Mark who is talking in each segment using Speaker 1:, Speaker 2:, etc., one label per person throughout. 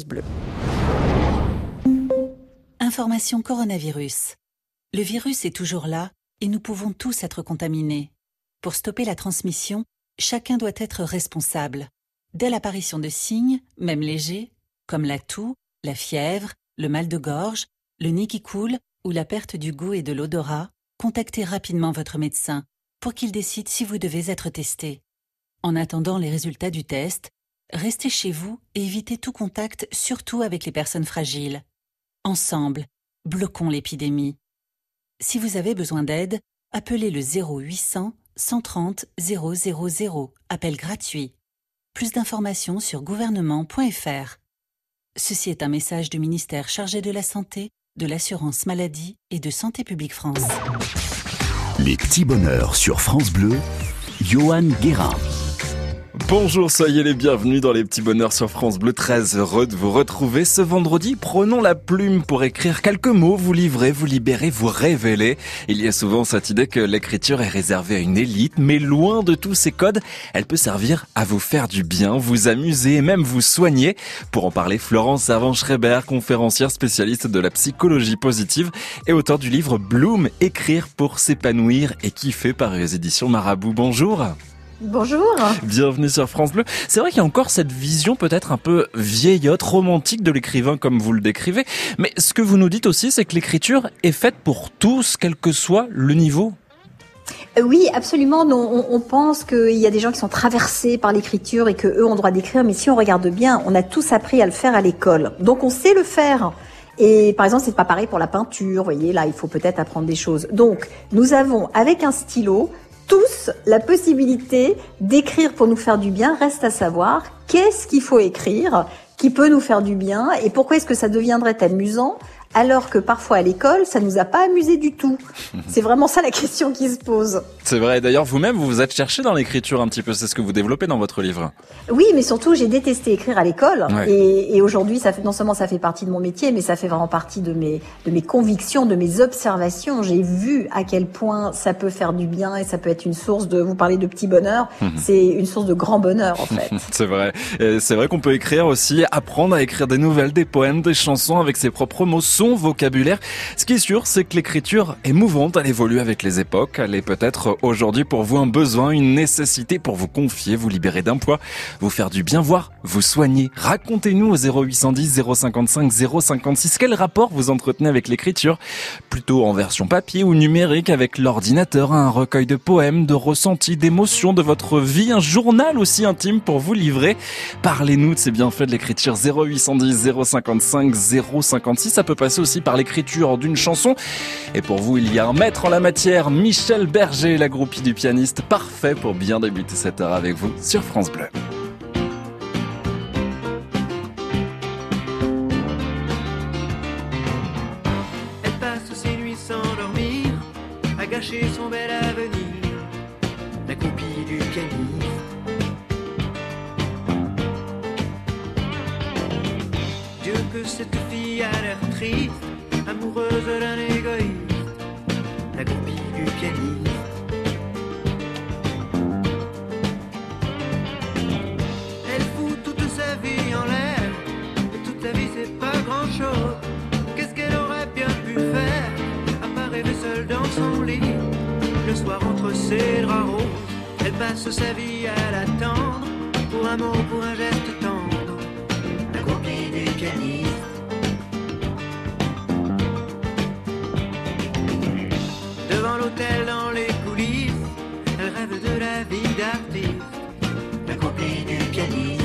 Speaker 1: Bleu. Information coronavirus. Le virus est toujours là et nous pouvons tous être contaminés. Pour stopper la transmission, chacun doit être responsable. Dès l'apparition de signes, même légers, comme la toux, la fièvre, le mal de gorge, le nez qui coule ou la perte du goût et de l'odorat, contactez rapidement votre médecin pour qu'il décide si vous devez être testé. En attendant les résultats du test, restez chez vous et évitez tout contact, surtout avec les personnes fragiles. Ensemble, bloquons l'épidémie. Si vous avez besoin d'aide, appelez le 0800 130 000, appel gratuit. Plus d'informations sur gouvernement.fr. Ceci est un message du ministère chargé de la Santé, de l'Assurance Maladie et de Santé publique France.
Speaker 2: Les petits bonheurs sur France Bleu, Johan Guérin.
Speaker 3: Bonjour, soyez les bienvenus dans les petits bonheurs sur France Bleu. Très heureux de vous retrouver ce vendredi. Prenons la plume pour écrire quelques mots, vous livrer, vous libérer, vous révéler. Il y a souvent cette idée que l'écriture est réservée à une élite, mais loin de tous ces codes, elle peut servir à vous faire du bien, vous amuser et même vous soigner. Pour en parler, Florence Servan-Schreiber, conférencière spécialiste de la psychologie positive et auteur du livre Bloom, écrire pour s'épanouir et kiffer, paru aux éditions Marabout. Bonjour.
Speaker 4: Bonjour.
Speaker 3: Bienvenue sur France Bleu. C'est vrai qu'il y a encore cette vision peut-être un peu vieillotte, romantique de l'écrivain comme vous le décrivez. Mais ce que vous nous dites aussi, c'est que l'écriture est faite pour tous, quel que soit le niveau.
Speaker 4: Oui, absolument. On pense qu'il y a des gens qui sont traversés par l'écriture et que eux ont droit d'écrire. Mais si on regarde bien, on a tous appris à le faire à l'école. Donc on sait le faire. Et par exemple, c'est pas pareil pour la peinture. Vous voyez, là, il faut peut-être apprendre des choses. Donc, nous avons, avec un stylo, tous la possibilité d'écrire pour nous faire du bien. Reste à savoir qu'est-ce qu'il faut écrire qui peut nous faire du bien et pourquoi est-ce que ça deviendrait amusant alors que parfois à l'école, ça nous a pas amusé du tout. C'est vraiment ça la question qui se pose.
Speaker 3: C'est vrai. D'ailleurs, vous-même, vous vous êtes cherché dans l'écriture un petit peu. C'est ce que vous développez dans votre livre.
Speaker 4: Oui, mais surtout, j'ai détesté écrire à l'école.
Speaker 3: Ouais.
Speaker 4: Et aujourd'hui, ça fait, non seulement ça fait partie de mon métier, mais ça fait vraiment partie de mes convictions, de mes observations. J'ai vu à quel point ça peut faire du bien et ça peut être une source de, vous parlez de petit bonheur, c'est une source de grand bonheur, en fait.
Speaker 3: C'est vrai. Et c'est vrai qu'on peut écrire aussi, apprendre à écrire des nouvelles, des poèmes, des chansons avec ses propres mots, son vocabulaire. Ce qui est sûr, c'est que l'écriture est mouvante, elle évolue avec les époques. Elle est peut-être aujourd'hui pour vous un besoin, une nécessité pour vous confier, vous libérer d'un poids, vous faire du bien, voire vous soigner. Racontez-nous au 0810 055 056 quel rapport vous entretenez avec l'écriture, plutôt en version papier ou numérique, avec l'ordinateur, un recueil de poèmes, de ressentis, d'émotions de votre vie, un journal aussi intime pour vous livrer. Parlez-nous de ces bienfaits de l'écriture. 0810 055 056. Ça peut passer aussi par l'écriture d'une chanson. Et pour vous, il y a un maître en la matière, Michel Berger, la groupie du pianiste, parfait pour bien débuter cette heure avec vous sur France Bleu.
Speaker 5: Elle passe ses nuits sans dormir, à gâcher son bel avenir, la groupie du pianiste. Dieu que cette fille a l'air triste, amoureuse d'un égoïste, la groupie du pianiste. Elle fout toute sa vie en l'air, et toute sa vie c'est pas grand chose. Qu'est-ce qu'elle aurait bien pu faire, à part rêver seule dans son lit, le soir entre ses draps roses. Elle passe sa vie à l'attendre, pour un mot, pour un geste tendre, la groupie du pianiste. Devant l'hôtel, dans les coulisses, elle rêve de la vie d'artiste, la groupie du pianiste.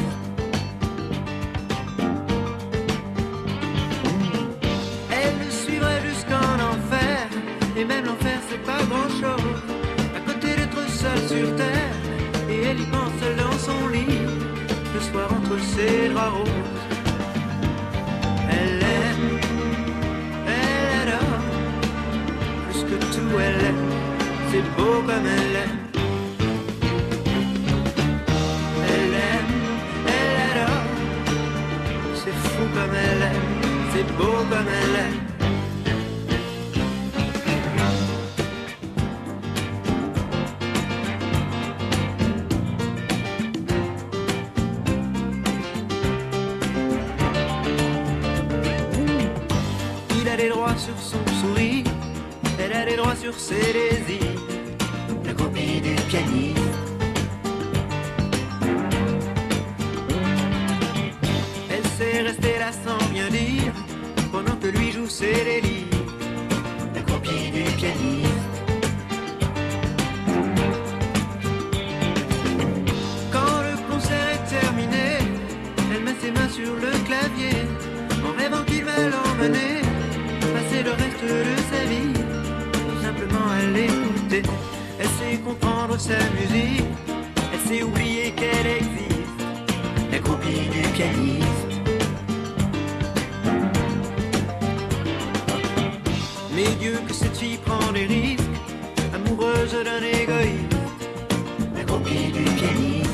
Speaker 5: Elle le suivrait jusqu'en enfer, et même l'enfer c'est pas grand chose, à côté d'être seule sur terre, et elle y pense seule dans son lit, le soir entre ses draps roses. Elle aime, elle adore, plus que tout elle aime, c'est beau comme elle aime. Elle aime, elle adore, c'est fou comme elle aime, c'est beau comme elle aime. a des droits sur son sourire, elle a des droits sur ses désirs. La copie du pianiste. Elle sait rester là sans rien dire, pendant que lui joue ses délires. La copie du pianiste. Quand le concert est terminé, elle met ses mains sur le clavier, en rêvant qu'il va l'emmener, passer le reste de sa vie, tout simplement à l'écouter. Elle sait comprendre sa musique, elle sait oublier qu'elle existe, la copie du pianiste. Mais Dieu que cette fille prend des risques, amoureuse d'un égoïste, la copie du pianiste.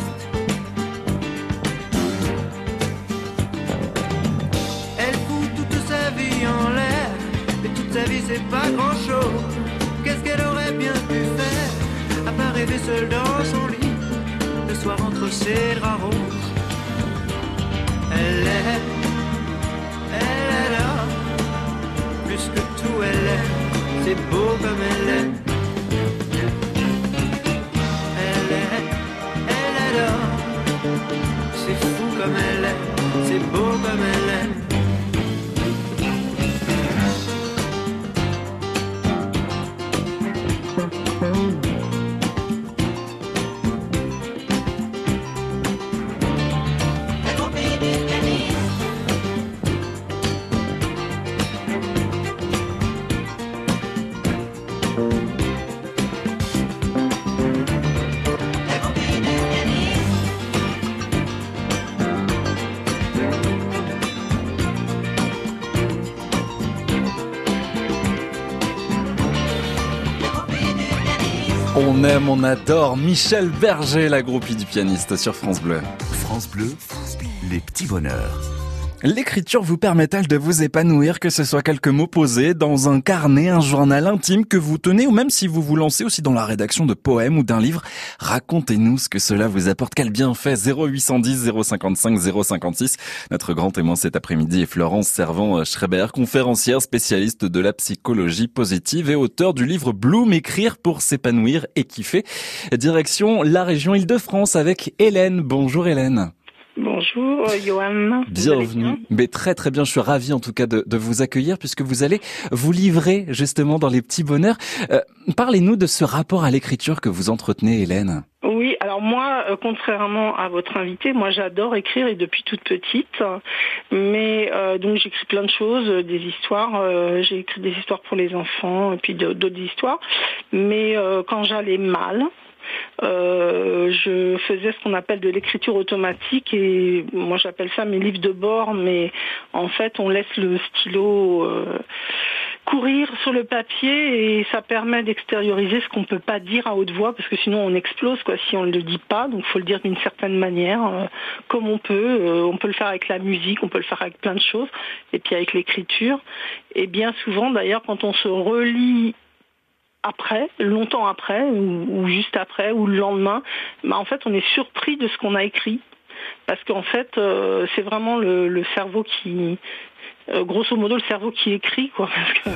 Speaker 5: Elle fout toute sa vie en l'air, et toute sa vie c'est pas grand chose. Qu'est-ce qu'elle aurait bien pu faire, à part rêver seule dans son lit, le soir entre ses draps roses. Elle est là, plus que tout elle est, c'est beau comme elle est. Elle adore, c'est fou comme elle est, c'est beau comme elle est.
Speaker 3: On aime, on adore Michel Berger, la groupie du pianiste sur France Bleu.
Speaker 2: France Bleu, les petits bonheurs.
Speaker 3: L'écriture vous permet-elle de vous épanouir, que ce soit quelques mots posés dans un carnet, un journal intime que vous tenez, ou même si vous vous lancez aussi dans la rédaction de poèmes ou d'un livre? Racontez-nous ce que cela vous apporte, quel bienfait. 0810 055 056. Notre grand témoin cet après-midi est Florence Servan-Schreiber, conférencière spécialiste de la psychologie positive et auteure du livre Bloom, écrire pour s'épanouir et kiffer. Direction la région Île-de-France avec Hélène. Bonjour Hélène.
Speaker 6: Bonjour Johan.
Speaker 3: Bienvenue. Mais très très bien, je suis ravi en tout cas de vous accueillir puisque vous allez vous livrer justement dans les petits bonheurs. Parlez-nous de ce rapport à l'écriture que vous entretenez Hélène.
Speaker 6: Oui, alors moi, contrairement à votre invité, moi j'adore écrire et depuis toute petite. Mais donc j'écris plein de choses, des histoires. J'ai écrit des histoires pour les enfants et puis d'autres histoires. Mais quand j'allais mal, je faisais ce qu'on appelle de l'écriture automatique et moi j'appelle ça mes livres de bord, mais en fait on laisse le stylo courir sur le papier et ça permet d'extérioriser ce qu'on peut pas dire à haute voix parce que sinon on explose quoi si on ne le dit pas, donc faut le dire d'une certaine manière comme on peut le faire avec la musique, on peut le faire avec plein de choses et puis avec l'écriture et bien souvent d'ailleurs quand on se relit après, longtemps après, ou juste après, ou le lendemain, en fait, on est surpris de ce qu'on a écrit. Parce qu'en fait, c'est vraiment le cerveau qui... grosso modo, le cerveau qui écrit, quoi. Parce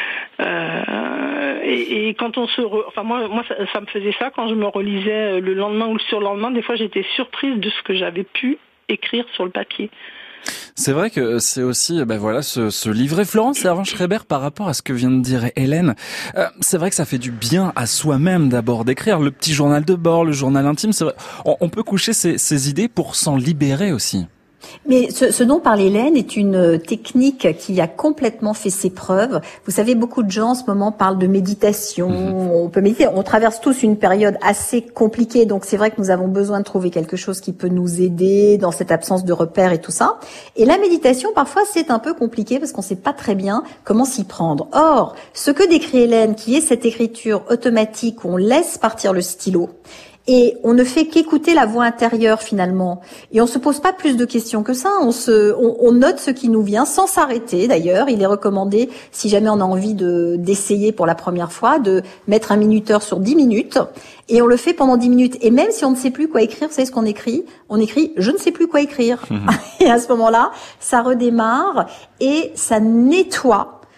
Speaker 6: que, et quand on se... Enfin, moi ça me faisait ça quand je me relisais le lendemain ou le surlendemain. Des fois, j'étais surprise de ce que j'avais pu écrire sur le papier.
Speaker 3: C'est vrai que c'est aussi, ce livret Florence Servan-Schreiber par rapport à ce que vient de dire Hélène. C'est vrai que ça fait du bien à soi-même d'abord d'écrire le petit journal de bord, le journal intime. C'est vrai, on peut coucher ses idées pour s'en libérer aussi.
Speaker 4: Mais ce dont parle Hélène est une technique qui a complètement fait ses preuves. Vous savez, beaucoup de gens en ce moment parlent de méditation. On peut méditer. On traverse tous une période assez compliquée, donc c'est vrai que nous avons besoin de trouver quelque chose qui peut nous aider dans cette absence de repères et tout ça. Et la méditation, parfois, c'est un peu compliqué parce qu'on sait pas très bien comment s'y prendre. Or, ce que décrit Hélène, qui est cette écriture automatique où on laisse partir le stylo, et on ne fait qu'écouter la voix intérieure finalement. Et on se pose pas plus de questions que ça. On note ce qui nous vient sans s'arrêter. D'ailleurs, il est recommandé, si jamais on a envie d'essayer pour la première fois, de mettre un minuteur sur 10 minutes. Et on le fait pendant 10 minutes. Et même si on ne sait plus quoi écrire, vous savez ce qu'on écrit? On écrit « je ne sais plus quoi écrire ». Et à ce moment-là, ça redémarre et ça nettoie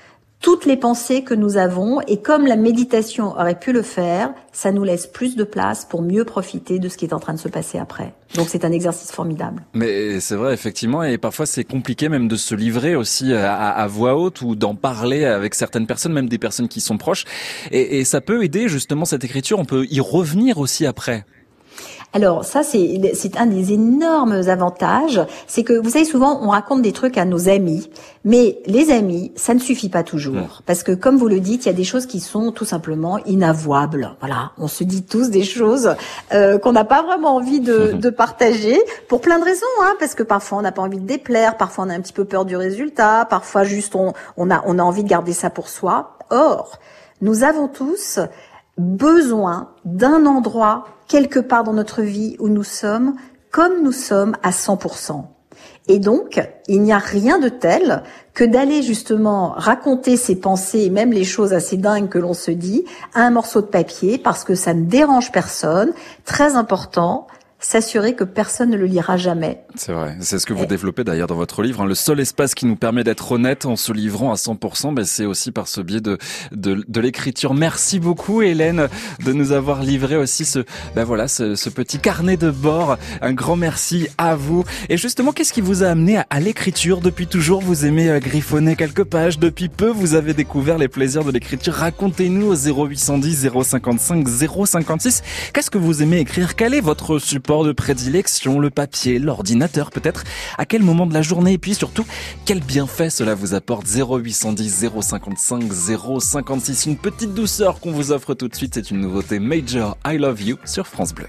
Speaker 4: toutes les pensées que nous avons, et comme la méditation aurait pu le faire, ça nous laisse plus de place pour mieux profiter de ce qui est en train de se passer après. Donc c'est un exercice formidable.
Speaker 3: Mais c'est vrai, effectivement, et parfois c'est compliqué même de se livrer aussi à voix haute ou d'en parler avec certaines personnes, même des personnes qui sont proches. Et ça peut aider justement cette écriture, on peut y revenir aussi après.
Speaker 4: Alors ça, c'est un des énormes avantages, c'est que vous savez, souvent on raconte des trucs à nos amis, mais les amis, ça ne suffit pas toujours, parce que comme vous le dites, il y a des choses qui sont tout simplement inavouables. Voilà, on se dit tous des choses qu'on n'a pas vraiment envie de partager pour plein de raisons, parce que parfois on n'a pas envie de déplaire, parfois on a un petit peu peur du résultat, parfois juste on a envie de garder ça pour soi. Or, nous avons tous besoin d'un endroit quelque part dans notre vie où nous sommes comme nous sommes à 100%. Et donc, il n'y a rien de tel que d'aller justement raconter ses pensées et même les choses assez dingues que l'on se dit à un morceau de papier parce que ça ne dérange personne. Très important, s'assurer que personne ne le lira jamais.
Speaker 3: C'est vrai, c'est ce que vous développez d'ailleurs dans votre livre. Le seul espace qui nous permet d'être honnête en se livrant à 100%, c'est aussi par ce biais de l'écriture. Merci beaucoup Hélène de nous avoir livré aussi ce petit carnet de bord. Un grand merci à vous. Et justement, qu'est-ce qui vous a amené à l'écriture? Depuis toujours, vous aimez griffonner quelques pages. Depuis peu, vous avez découvert les plaisirs de l'écriture. Racontez-nous au 0810 055 056. Qu'est-ce que vous aimez écrire? Quel est votre support de prédilection? Le papier, l'ordinateur peut-être? À quel moment de la journée? Et puis surtout, quel bienfait cela vous apporte? 0810 055 056. Une petite douceur qu'on vous offre tout de suite. C'est une nouveauté Major I Love You sur France Bleu.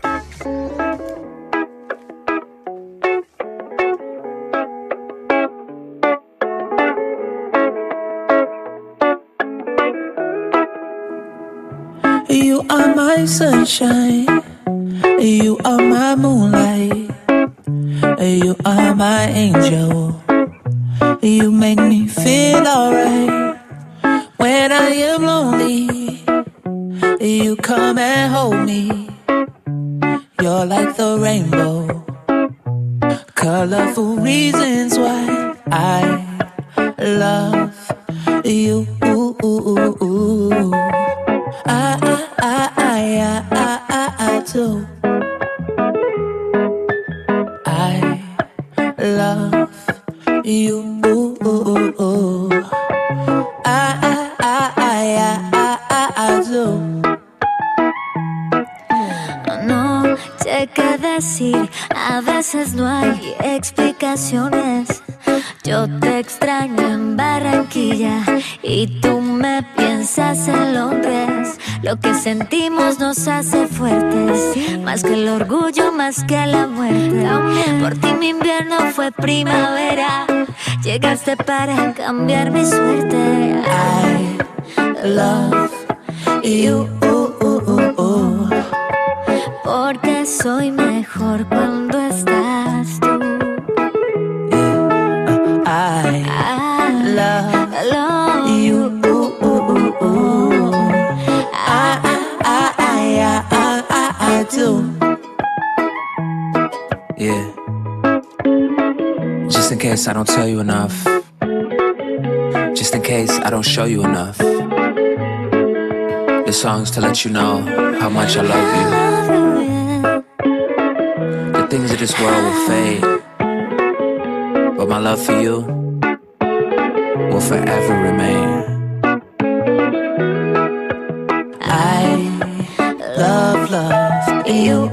Speaker 7: You are my sunshine. You are my moonlight. You are my angel. You make me feel alright. When I am lonely, you come and hold me. You're like the rainbow. Colorful reasons why I love you. I do. I love you. I do.
Speaker 8: No sé qué decir, a veces no hay explicaciones. Yo te extraño en Barranquilla y tú me piensas en Londres. Lo que sentimos nos hace fuertes, más que el orgullo, más que la muerte. Por ti mi invierno fue primavera, llegaste para cambiar mi suerte.
Speaker 7: I love you.
Speaker 8: Porque soy mejor cuando estás tú.
Speaker 7: I love you. I do. Yeah. Just in case I don't tell you enough. Just in case I don't show you enough. This song's to let you know how much I love you. The things of this world will fade, but my love for you will forever remain. I love you.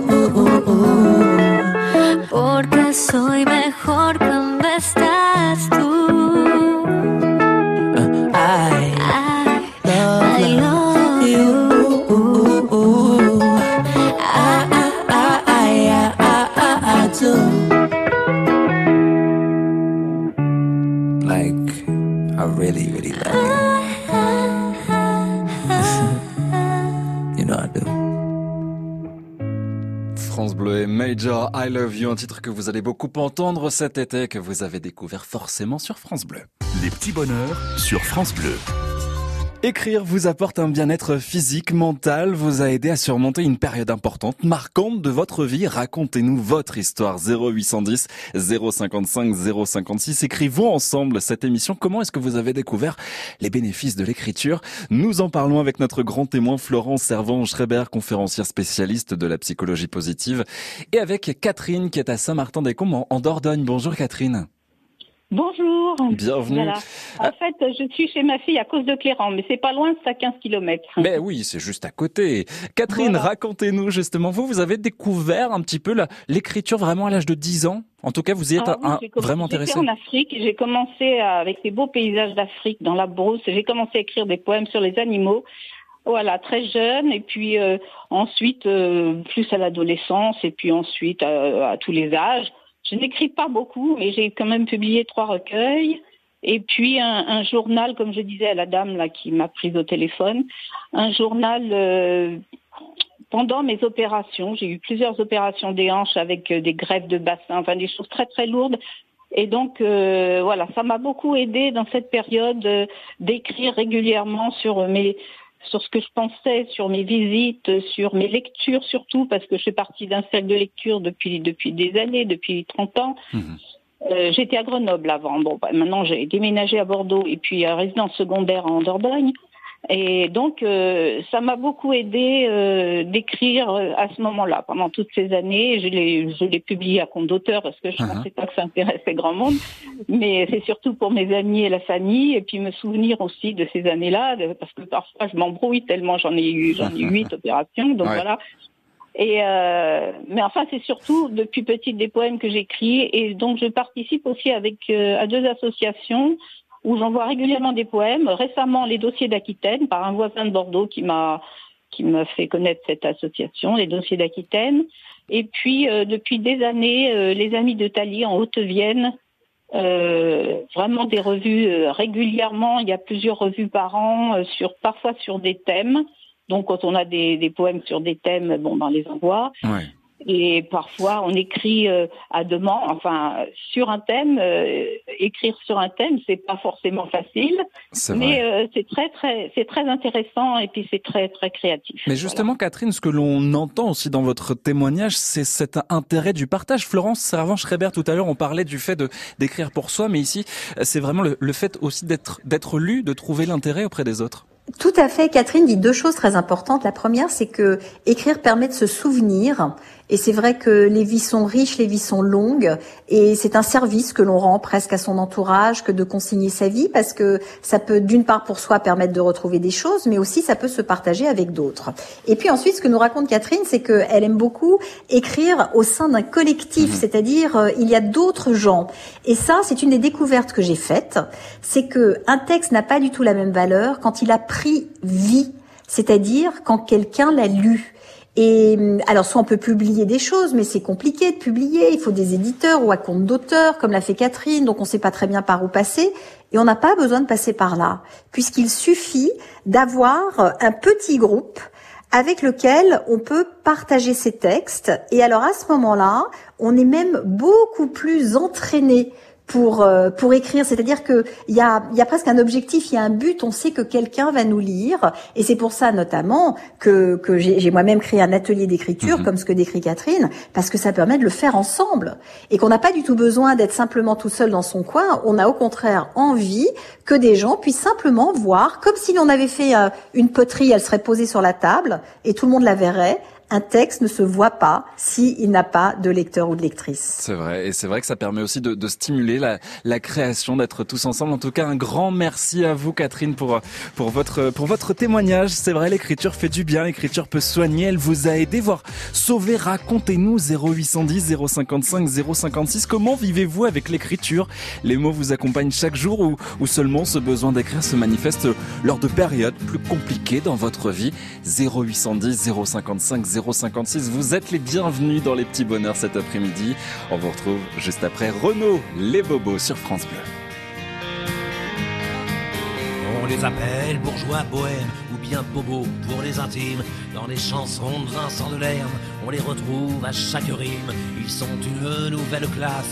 Speaker 8: Porque soy mejor cuando estás tú.
Speaker 7: I love you. I do. Like, I really, really love you. You know I do.
Speaker 3: France Bleu et Major I Love You, un titre que vous allez beaucoup entendre cet été, que vous avez découvert forcément sur France Bleu.
Speaker 2: Les petits bonheurs sur France Bleu.
Speaker 3: Écrire vous apporte un bien-être physique, mental, vous a aidé à surmonter une période importante, marquante de votre vie. Racontez-nous votre histoire. 0810 055 056. Écrivons ensemble cette émission. Comment est-ce que vous avez découvert les bénéfices de l'écriture? Nous en parlons avec notre grand témoin Florence Servan-Schreiber, conférencière spécialiste de la psychologie positive, et avec Catherine qui est à Saint-Martin-des-Combes en Dordogne. Bonjour Catherine.
Speaker 9: Bonjour.
Speaker 3: Bienvenue.
Speaker 9: Voilà. En fait, je suis chez ma fille à cause de Cléran, mais c'est pas loin, c'est à 15 km.
Speaker 3: Mais oui, c'est juste à côté. Catherine,
Speaker 9: Voilà.
Speaker 3: Racontez-nous justement, vous avez découvert un petit peu l'écriture vraiment à l'âge de 10 ans? En tout cas, vous y êtes vraiment intéressé.
Speaker 9: J'étais en Afrique et j'ai commencé avec ces beaux paysages d'Afrique dans la brousse. J'ai commencé à écrire des poèmes sur les animaux. Voilà, très jeune. Et puis ensuite, plus à l'adolescence et puis ensuite à tous les âges. Je n'écris pas beaucoup, mais j'ai quand même publié 3 recueils. Et puis un journal, comme je disais à la dame là qui m'a prise au téléphone, un journal pendant mes opérations. J'ai eu plusieurs opérations des hanches avec des greffes de bassin, enfin des choses très très lourdes. Et donc voilà, ça m'a beaucoup aidé dans cette période d'écrire régulièrement sur ce que je pensais, sur mes visites, sur mes lectures surtout, parce que je fais partie d'un cercle de lecture depuis des années, depuis 30 ans. J'étais à Grenoble avant. Bon, maintenant j'ai déménagé à Bordeaux et puis à résidence secondaire en Dordogne. Et donc ça m'a beaucoup aidé d'écrire à ce moment-là, pendant toutes ces années. Je l'ai publié à compte d'auteur parce que je ne pensais pas que ça intéressait grand monde, mais c'est surtout pour mes amis et la famille, et puis me souvenir aussi de ces années-là, parce que parfois je m'embrouille tellement j'en ai eu 8 opérations, donc voilà. Et mais enfin c'est surtout depuis petite des poèmes que j'écris, et donc je participe aussi à 2 associations où j'envoie régulièrement des poèmes. Récemment, les Dossiers d'Aquitaine, par un voisin de Bordeaux qui m'a fait connaître cette association, les Dossiers d'Aquitaine. Et puis, depuis des années, les Amis de Thalie en Haute-Vienne, vraiment des revues régulièrement. Il y a plusieurs revues par an, parfois sur des thèmes. Donc, quand on a des poèmes sur des thèmes, bon, ben, on les envoie. Ouais. Et parfois, on écrit à demande, enfin, sur un thème. Écrire sur un thème, c'est pas forcément facile, mais c'est très intéressant et puis c'est très très créatif.
Speaker 3: Mais justement, voilà. Catherine, ce que l'on entend aussi dans votre témoignage, c'est cet intérêt du partage. Florence Servan-Schreiber, tout à l'heure, on parlait du fait d'écrire pour soi, mais ici, c'est vraiment le fait aussi d'être lu, de trouver l'intérêt auprès des autres.
Speaker 4: Tout à fait. Catherine dit 2 choses très importantes. La première, c'est que écrire permet de se souvenir. Et c'est vrai que les vies sont riches, les vies sont longues. Et c'est un service que l'on rend presque à son entourage que de consigner sa vie, parce que ça peut, d'une part, pour soi, permettre de retrouver des choses, mais aussi ça peut se partager avec d'autres. Et puis ensuite, ce que nous raconte Catherine, c'est qu'elle aime beaucoup écrire au sein d'un collectif, c'est-à-dire il y a d'autres gens. Et ça, c'est une des découvertes que j'ai faites, c'est que un texte n'a pas du tout la même valeur quand il a pris vie, c'est-à-dire quand quelqu'un l'a lu. Et alors, soit on peut publier des choses, mais c'est compliqué de publier. Il faut des éditeurs ou à compte d'auteur, comme l'a fait Catherine, donc on ne sait pas très bien par où passer. Et on n'a pas besoin de passer par là, puisqu'il suffit d'avoir un petit groupe avec lequel on peut partager ses textes. Et alors, à ce moment-là, on est même beaucoup plus entraîné pour écrire, c'est-à-dire que il y a presque un objectif, il y a un but, on sait que quelqu'un va nous lire, et c'est pour ça notamment que j'ai moi-même créé un atelier d'écriture comme ce que décrit Catherine, parce que ça permet de le faire ensemble et qu'on n'a pas du tout besoin d'être simplement tout seul dans son coin. On a au contraire envie que des gens puissent simplement voir, comme si l'on avait fait une poterie, elle serait posée sur la table et tout le monde la verrait. Un texte ne se voit pas s'il n'a pas de lecteur ou de lectrice.
Speaker 3: C'est vrai, et c'est vrai que ça permet aussi de stimuler la création, d'être tous ensemble. En tout cas, un grand merci à vous, Catherine, pour votre témoignage. C'est vrai, l'écriture fait du bien, l'écriture peut soigner, elle vous a aidé, voire sauver. Racontez-nous 0810 055 056. Comment vivez-vous avec l'écriture? Les mots vous accompagnent chaque jour ou seulement ce besoin d'écrire se manifeste lors de périodes plus compliquées dans votre vie? 0810 055 056, vous êtes les bienvenus dans les petits bonheurs cet après-midi. On vous retrouve juste après Renaud, les bobos sur France Bleu.
Speaker 10: On les appelle bourgeois bohèmes ou bien bobos pour les intimes. Dans les chansons de Vincent Delerme, on les retrouve à chaque rime. Ils sont une nouvelle classe,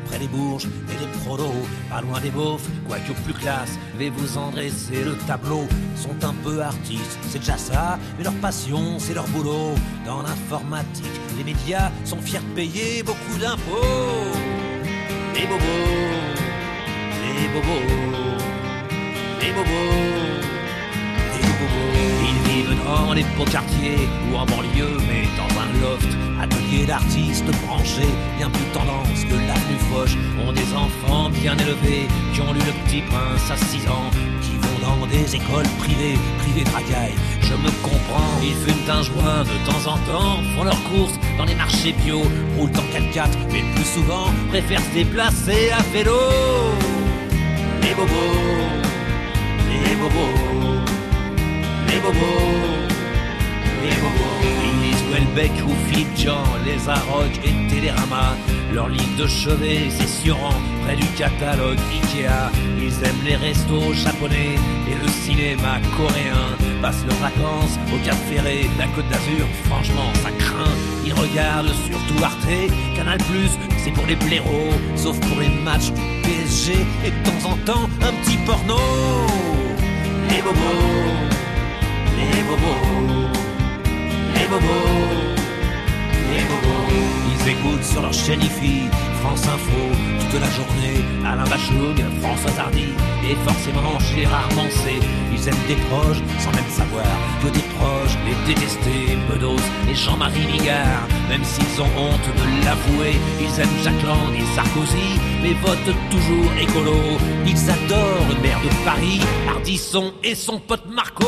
Speaker 10: près des Bourges et des prolos, pas loin des beaufs, quoique plus classe, mais vous en dressez le tableau. Sont un peu artistes, c'est déjà ça, mais leur passion, c'est leur boulot. Dans l'informatique, les médias sont fiers de payer beaucoup d'impôts. Les bobos, les bobos, les bobos, les bobos. Ils vivent dans les beaux quartiers ou en banlieue, mais dans un loft. Atelier d'artistes branchés, bien plus tendance que l'avenue Foch. Ont des enfants bien élevés, qui ont lu Le Petit Prince à 6 ans, qui vont dans des écoles privées de racailles. Je me comprends, ils fument un joint de temps en temps, font leurs courses dans les marchés bio, roulent en 4x4, mais le plus souvent préfèrent se déplacer à vélo. Les bobos, les bobos, les bobos, les bobos. Ils lisent Houellebecq ou Philippe Jean, les Arocs et Télérama. Leur livre de chevet, c'est sur rang, près du catalogue Ikea. Ils aiment les restos japonais et le cinéma coréen. Passent leurs vacances au Cap Ferré, la Côte d'Azur, franchement ça craint. Ils regardent surtout Arte, Canal+, c'est pour les blaireaux, sauf pour les matchs du PSG et de temps en temps un petit porno. Les bobos, les bobos, les bobos, les bobos. Ils écoutent sur leur chaîne IFI, France Info, toute la journée, Alain Bachung, Françoise Hardy et forcément Gérard Manset. Ils aiment des proches sans même savoir que des proches les détester. Bedos et Jean-Marie Bigard, même s'ils ont honte de l'avouer. Ils aiment Jacques Lang et Sarkozy, mais votent toujours écolo. Ils adorent le maire de Paris, Ardisson et son pote Marco.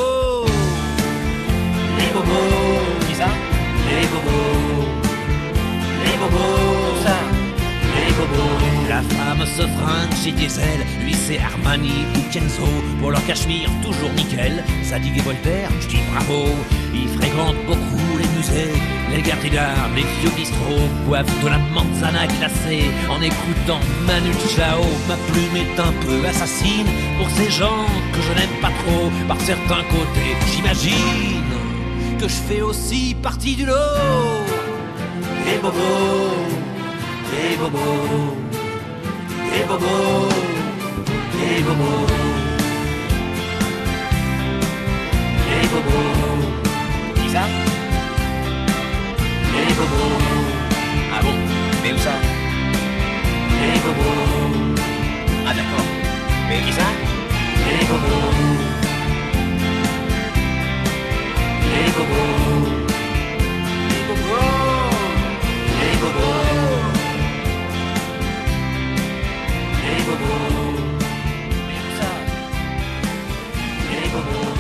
Speaker 10: Les bobos, qui ça? Les bobos, les bobos, ça. Les bobos. La femme se fringue chez Diesel, lui c'est Armani ou Kenzo. Pour leur cachemire toujours nickel, Zadig et Voltaire, je dis bravo. Ils fréquentent beaucoup les musées, les galeries d'art, les vieux bistrots. Boivent de la manzana glacée en écoutant Manu Chao. Ma plume est un peu assassine pour ces gens que je n'aime pas trop. Par certains côtés, j'imagine que je fais aussi partie du lot. Les bobos, les bobos, les bobos, les bobos, les bobos. Qui ça? Les bobos. Ah bon? Mais où ça? Les bobos. Ah d'accord. Mais qui ça? Les bobos. Les bobos. Les bobos. Les bobos. Les bobos. Mais où ça? Les bobos.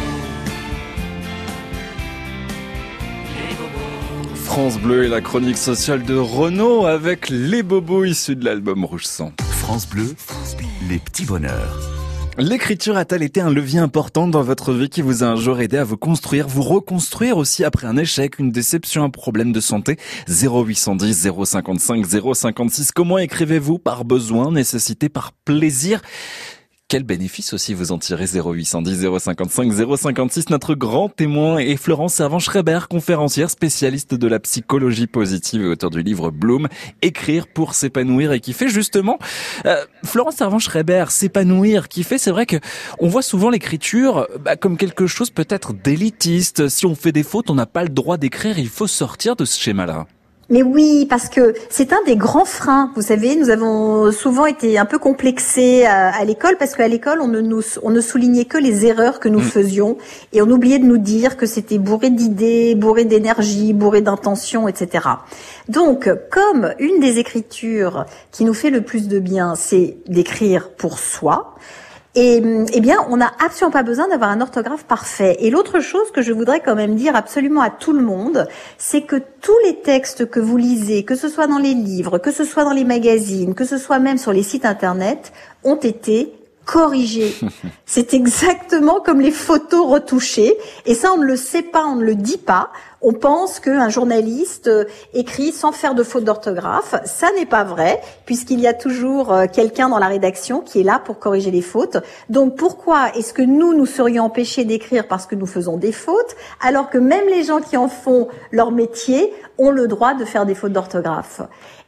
Speaker 10: Les bobos.
Speaker 3: France Bleu et la chronique sociale de Renaud avec Les Bobos issus de l'album Rouge Sang.
Speaker 2: France Bleu, les petits bonheurs.
Speaker 3: L'écriture a-t-elle été un levier important dans votre vie qui vous a un jour aidé à vous construire, vous reconstruire aussi après un échec, une déception, un problème de santé? 0810 055 056. Comment écrivez-vous? Par besoin, nécessité, par plaisir? Quel bénéfice aussi vous en tirez? 0810 055 056. Notre grand témoin est Florence Servan-Schreiber, conférencière spécialiste de la psychologie positive et auteur du livre Bloom, Écrire pour s'épanouir, et qui fait justement, Florence Servan-Schreiber, s'épanouir, qui fait, c'est vrai que on voit souvent l'écriture comme quelque chose peut-être d'élitiste. Si on fait des fautes, on n'a pas le droit d'écrire, il faut sortir de ce schéma-là.
Speaker 4: Mais oui, parce que c'est un des grands freins. Vous savez, nous avons souvent été un peu complexés à l'école, parce qu'à l'école, on ne soulignait que les erreurs que nous faisions, et on oubliait de nous dire que c'était bourré d'idées, bourré d'énergie, bourré d'intentions, etc. Donc, comme une des écritures qui nous fait le plus de bien, c'est d'écrire pour soi, eh bien, on n'a absolument pas besoin d'avoir un orthographe parfait. Et l'autre chose que je voudrais quand même dire absolument à tout le monde, c'est que tous les textes que vous lisez, que ce soit dans les livres, que ce soit dans les magazines, que ce soit même sur les sites internet, ont été corrigés. C'est exactement comme les photos retouchées. Et ça, on ne le sait pas, on ne le dit pas. On pense qu'un journaliste écrit sans faire de faute d'orthographe. Ça n'est pas vrai, puisqu'il y a toujours quelqu'un dans la rédaction qui est là pour corriger les fautes. Donc pourquoi est-ce que nous serions empêchés d'écrire parce que nous faisons des fautes, alors que même les gens qui en font leur métier ont le droit de faire des fautes d'orthographe?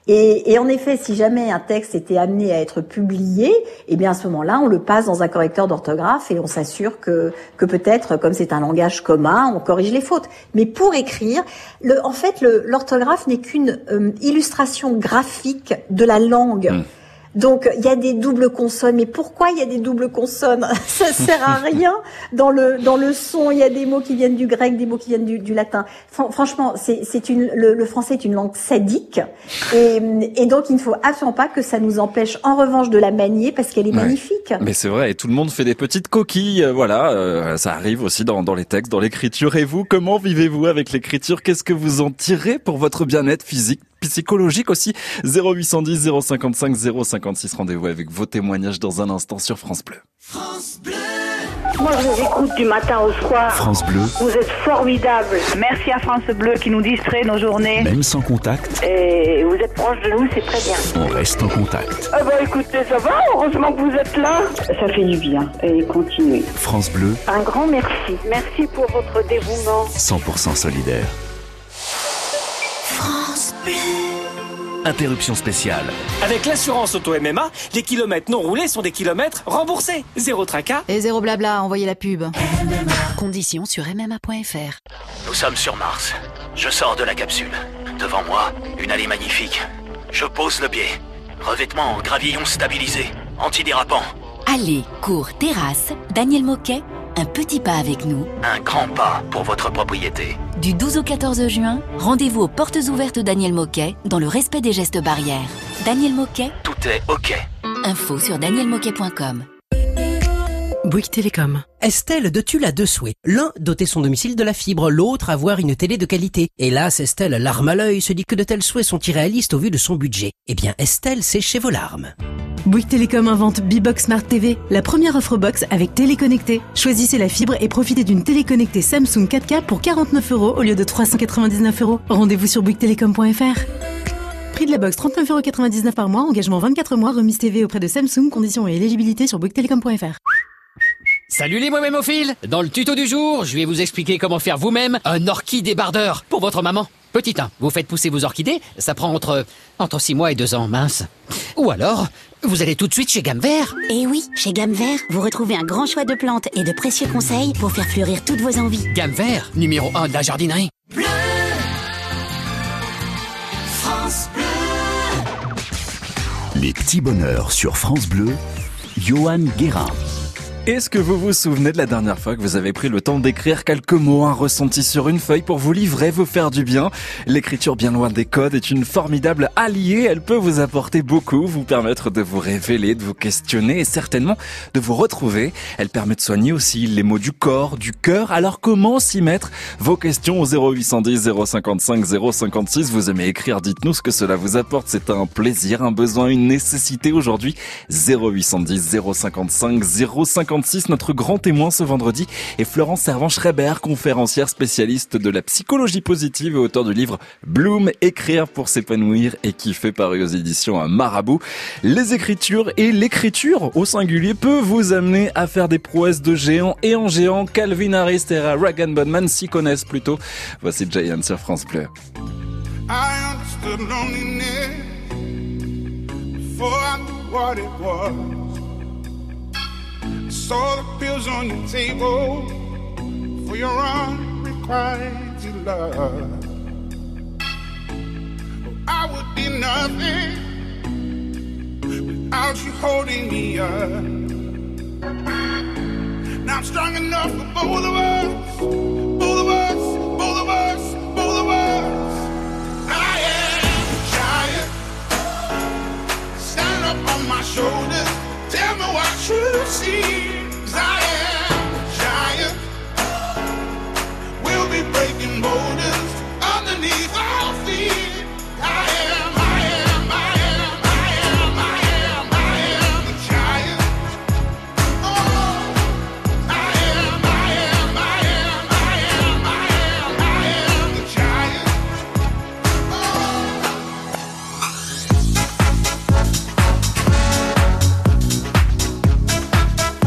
Speaker 4: Et en effet, si jamais un texte était amené à être publié, eh bien à ce moment-là, on le passe dans un correcteur d'orthographe et on s'assure que peut-être, comme c'est un langage commun, on corrige les fautes. Mais pour écrire, l'orthographe n'est qu'une illustration graphique de la langue. Donc il y a des doubles consonnes, mais pourquoi il y a des doubles consonnes? Ça sert à rien. Dans le son, il y a des mots qui viennent du grec, des mots qui viennent du latin. Franchement, le français est une langue sadique, et donc il ne faut absolument pas que ça nous empêche en revanche de la manier parce qu'elle est magnifique.
Speaker 3: Mais c'est vrai, et tout le monde fait des petites coquilles, ça arrive aussi dans les textes, dans l'écriture. Et vous, comment vivez-vous avec l'écriture? Qu'est-ce que vous en tirez pour votre bien-être physique, psychologique aussi? 0810 055 056. Rendez-vous avec vos témoignages dans un instant sur France Bleu.
Speaker 11: France Bleu. Moi, je vous écoute du matin au soir.
Speaker 2: France Bleu.
Speaker 11: Vous êtes formidables. Merci à France Bleu qui nous distrait nos journées.
Speaker 2: Même sans contact.
Speaker 11: Et vous êtes proche de nous, c'est très bien.
Speaker 2: On reste en contact.
Speaker 11: Ah bah écoutez, ça va, heureusement que vous êtes là. Ça fait du bien, et continuez.
Speaker 2: France Bleu.
Speaker 11: Un grand merci. Merci pour votre dévouement.
Speaker 2: 100% solidaire.
Speaker 7: France Bleu.
Speaker 12: Interruption spéciale. Avec l'assurance auto-MMA, les kilomètres non roulés sont des kilomètres remboursés. Zéro tracas.
Speaker 13: Et zéro blabla, envoyez la pub. Conditions sur MMA.fr.
Speaker 14: Nous sommes sur Mars. Je sors de la capsule. Devant moi, une allée magnifique. Je pose le pied. Revêtement en gravillon stabilisé. Antidérapant.
Speaker 15: Allée, cours, terrasse, Daniel Moquet, un petit pas avec nous.
Speaker 14: Un grand pas pour votre propriété.
Speaker 15: Du 12 au 14 juin, rendez-vous aux portes ouvertes Daniel Moquet, dans le respect des gestes barrières. Daniel Moquet,
Speaker 14: tout est OK.
Speaker 15: Info sur danielmoquet.com.
Speaker 16: Bouygues Télécom. Estelle de Tulle a deux souhaits. L'un, doter son domicile de la fibre. L'autre, avoir une télé de qualité. Hélas, Estelle, larme à l'œil, se dit que de tels souhaits sont irréalistes au vu de son budget. Eh bien, Estelle, c'est chez vos larmes.
Speaker 17: Bouygues Télécom invente B-Box Smart TV, la première offre box avec télé connectée. Choisissez la fibre et profitez d'une télé connectée Samsung 4K pour 49 € au lieu de 399 €. Rendez-vous sur bouyguestelecom.fr. Prix de la box 39,99 € par mois, engagement 24 mois, remise TV auprès de Samsung, conditions et éligibilité sur bouyguestelecom.fr.
Speaker 18: Salut les momémophiles. Dans le tuto du jour, je vais vous expliquer comment faire vous-même un orchidée-bardeur pour votre maman. Petit 1, vous faites pousser vos orchidées, ça prend entre 6 mois et 2 ans, mince. Ou alors, vous allez tout de suite chez Gamme Vert.
Speaker 19: Et oui, chez Gamme Vert, vous retrouvez un grand choix de plantes et de précieux conseils pour faire fleurir toutes vos envies.
Speaker 18: Gamme Vert, numéro 1 de la jardinerie.
Speaker 7: Bleu. France Bleu.
Speaker 2: Les petits bonheurs sur France Bleu. Johan Guérin.
Speaker 3: Est-ce que vous vous souvenez de la dernière fois que vous avez pris le temps d'écrire quelques mots, un ressenti sur une feuille pour vous livrer, vous faire du bien? L'écriture bien loin des codes est une formidable alliée. Elle peut vous apporter beaucoup, vous permettre de vous révéler, de vous questionner et certainement de vous retrouver. Elle permet de soigner aussi les maux du corps, du cœur. Alors comment s'y mettre? Vos questions au 0810 055 056. Vous aimez écrire, dites-nous ce que cela vous apporte. C'est un plaisir, un besoin, une nécessité aujourd'hui. 0810 055 056. Notre grand témoin ce vendredi est Florence Servan-Schreiber, conférencière spécialiste de la psychologie positive et auteur du livre Bloom, écrire pour s'épanouir et kiffer, paru aux éditions Marabout. Les écritures et l'écriture au singulier peut vous amener à faire des prouesses de géants et en géant. Calvin Harris et Ragan Bonman s'y connaissent plutôt. Voici Giant sur France Bleu.
Speaker 20: I understood loneliness before I knew what it was. Saw the pills on your table for your unrequited love. I would be nothing without you holding me up. Now I'm strong enough for both of us, both of us, both of us, both of us. I am a giant. Stand up on my shoulders. Tell me what you see. 'Cause I am a giant. We'll be breaking boulders underneath our feet. I am a giant. Oh, I am a giant. Oh.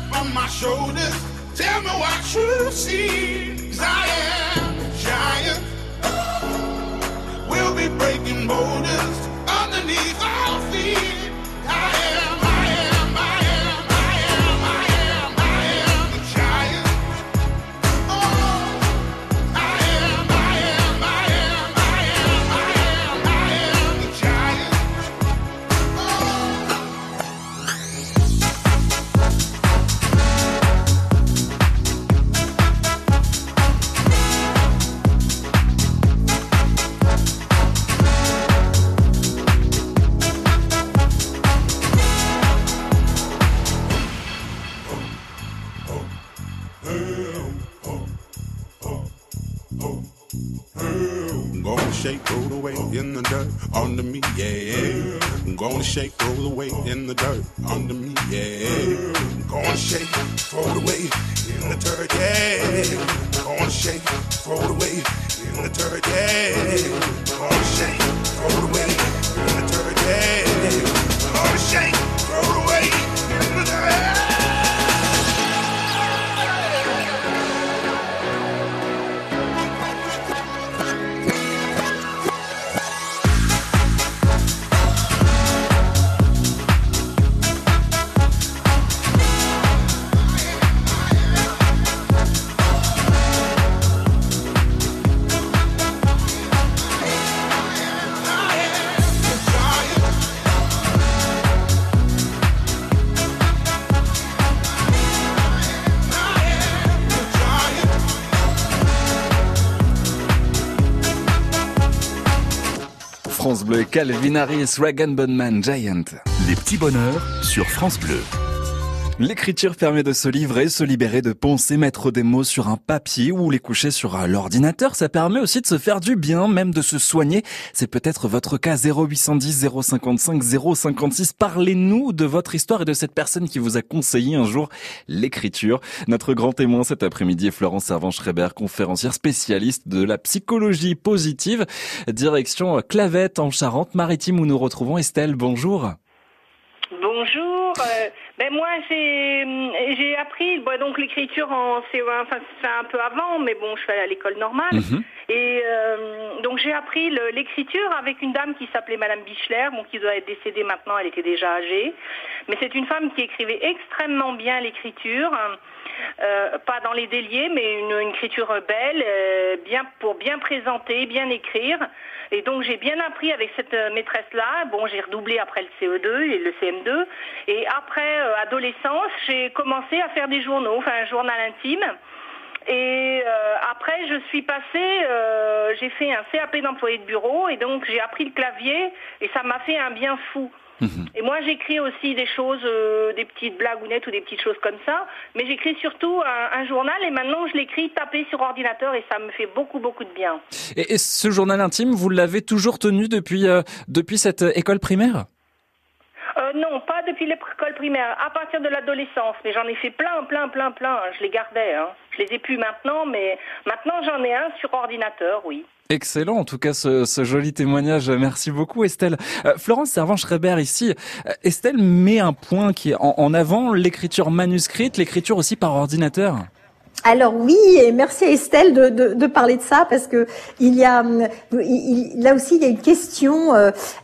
Speaker 20: up on my shoulders. Tell me what you see. 'Cause I am a giant. We'll be breaking borders underneath our feet. I am a giant. Oh, I am a giant. I'm gonna shake, roll away in the dirt under me, yeah. I'm gonna shake, roll away in the dirt under me, yeah. I'm gonna shake, roll away in the dirt, yeah. I'm gonna shake, roll away in the dirt, yeah. I'm gonna shake, roll away in the dirt, yeah. I'm gonna shake, roll away in the dirt.
Speaker 3: France Bleu, Calvin Harris, Rag & Bone Man, Giant.
Speaker 2: Les petits bonheurs sur France Bleu.
Speaker 3: L'écriture permet de se livrer, se libérer de pensées, mettre des mots sur un papier ou les coucher sur l'ordinateur. Ça permet aussi de se faire du bien, même de se soigner. C'est peut-être votre cas. 0810 055 056. Parlez-nous de votre histoire et de cette personne qui vous a conseillé un jour l'écriture. Notre grand témoin cet après-midi est Florence Servan-Schreiber, conférencière spécialiste de la psychologie positive. Direction Clavette en Charente-Maritime où nous retrouvons Estelle. Bonjour.
Speaker 21: Bonjour. Moi j'ai appris donc l'écriture en CE1, enfin c'est un peu avant, mais bon je suis allée à l'école normale et donc j'ai appris l'écriture avec une dame qui s'appelait Madame Bichler, bon qui doit être décédée maintenant, elle était déjà âgée, mais c'est une femme qui écrivait extrêmement bien l'écriture. Pas dans les déliés, mais une écriture belle, pour bien présenter, bien écrire. Et donc j'ai bien appris avec cette maîtresse-là. Bon, j'ai redoublé après le CE2 et le CM2. Et après adolescence, j'ai commencé à faire des journaux, enfin un journal intime. Et après, je suis passée, j'ai fait un CAP d'employé de bureau et donc j'ai appris le clavier et ça m'a fait un bien fou. Et moi, j'écris aussi des choses, des petites blagounettes ou des petites choses comme ça, mais j'écris surtout un journal et maintenant je l'écris tapé sur ordinateur et ça me fait beaucoup, beaucoup de bien.
Speaker 3: Et ce journal intime, vous l'avez toujours tenu depuis cette école primaire ?
Speaker 21: Non, pas depuis l'école primaire, à partir de l'adolescence, mais j'en ai fait plein, je les gardais, je les ai plus maintenant, mais maintenant j'en ai un sur ordinateur, oui.
Speaker 3: Excellent, en tout cas, ce joli témoignage. Merci beaucoup, Estelle. Florence Servan-Schreiber, ici. Estelle met un point qui est en avant l'écriture manuscrite, l'écriture aussi par ordinateur.
Speaker 4: Alors oui, et merci à Estelle de parler de ça parce que là aussi il y a une question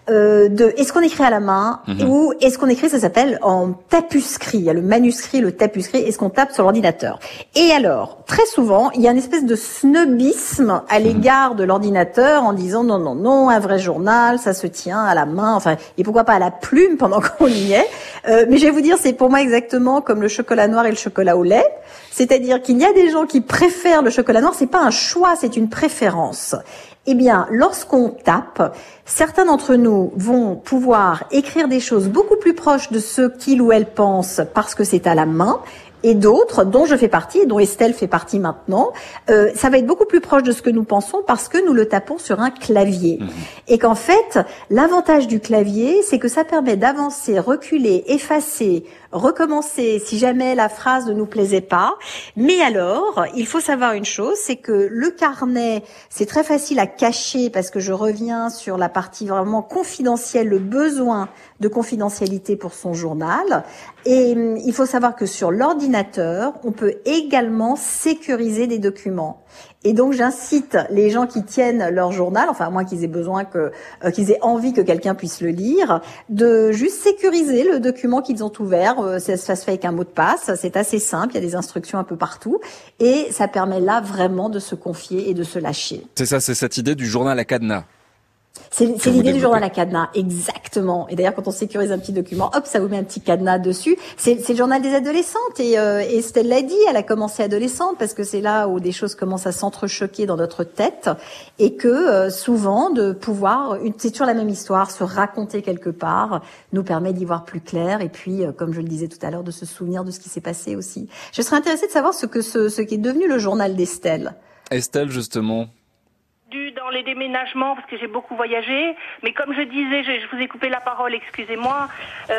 Speaker 4: de est-ce qu'on écrit à la main ou est-ce qu'on écrit, ça s'appelle en tapuscrit. Il y a le manuscrit, le tapuscrit, est-ce qu'on tape sur l'ordinateur. Et alors, très souvent, il y a une espèce de snobisme à l'égard de l'ordinateur en disant non, un vrai journal, ça se tient à la main, enfin, et pourquoi pas à la plume pendant qu'on y est. Mais je vais vous dire, c'est pour moi exactement comme le chocolat noir et le chocolat au lait. C'est-à-dire qu'il y a des gens qui préfèrent le chocolat noir, c'est pas un choix, c'est une préférence. Eh bien, lorsqu'on tape, certains d'entre nous vont pouvoir écrire des choses beaucoup plus proches de ce qu'ils ou elles pensent parce que c'est à la main. Et d'autres, dont je fais partie, et dont Estelle fait partie maintenant, ça va être beaucoup plus proche de ce que nous pensons parce que nous le tapons sur un clavier. Et qu'en fait, l'avantage du clavier, c'est que ça permet d'avancer, reculer, effacer, recommencer si jamais la phrase ne nous plaisait pas. Mais alors, il faut savoir une chose, c'est que le carnet, c'est très facile à cacher parce que je reviens sur la partie vraiment confidentielle, le besoin de confidentialité pour son journal. Et il faut savoir que sur l'ordinateur, on peut également sécuriser des documents. Et donc j'incite les gens qui tiennent leur journal, enfin à moins qu'ils aient besoin qu'ils aient envie que quelqu'un puisse le lire, de juste sécuriser le document qu'ils ont ouvert. Ça se fait avec un mot de passe, c'est assez simple, il y a des instructions un peu partout, et ça permet là vraiment de se confier et de se lâcher.
Speaker 3: C'est ça, c'est cette idée du journal à cadenas.
Speaker 4: C'est l'idée du journal à cadenas, exactement. Et d'ailleurs, quand on sécurise un petit document, hop, ça vous met un petit cadenas dessus. C'est le journal des adolescentes. Et Estelle l'a dit, elle a commencé adolescente parce que c'est là où des choses commencent à s'entrechoquer dans notre tête et que souvent de pouvoir, c'est toujours la même histoire, se raconter quelque part, nous permet d'y voir plus clair. Et puis, comme je le disais tout à l'heure, de se souvenir de ce qui s'est passé aussi. Je serais intéressée de savoir ce qui est devenu le journal d'Estelle.
Speaker 3: Estelle, justement.
Speaker 21: Dans les déménagements, parce que j'ai beaucoup voyagé, mais comme je disais, je vous ai coupé la parole, excusez-moi,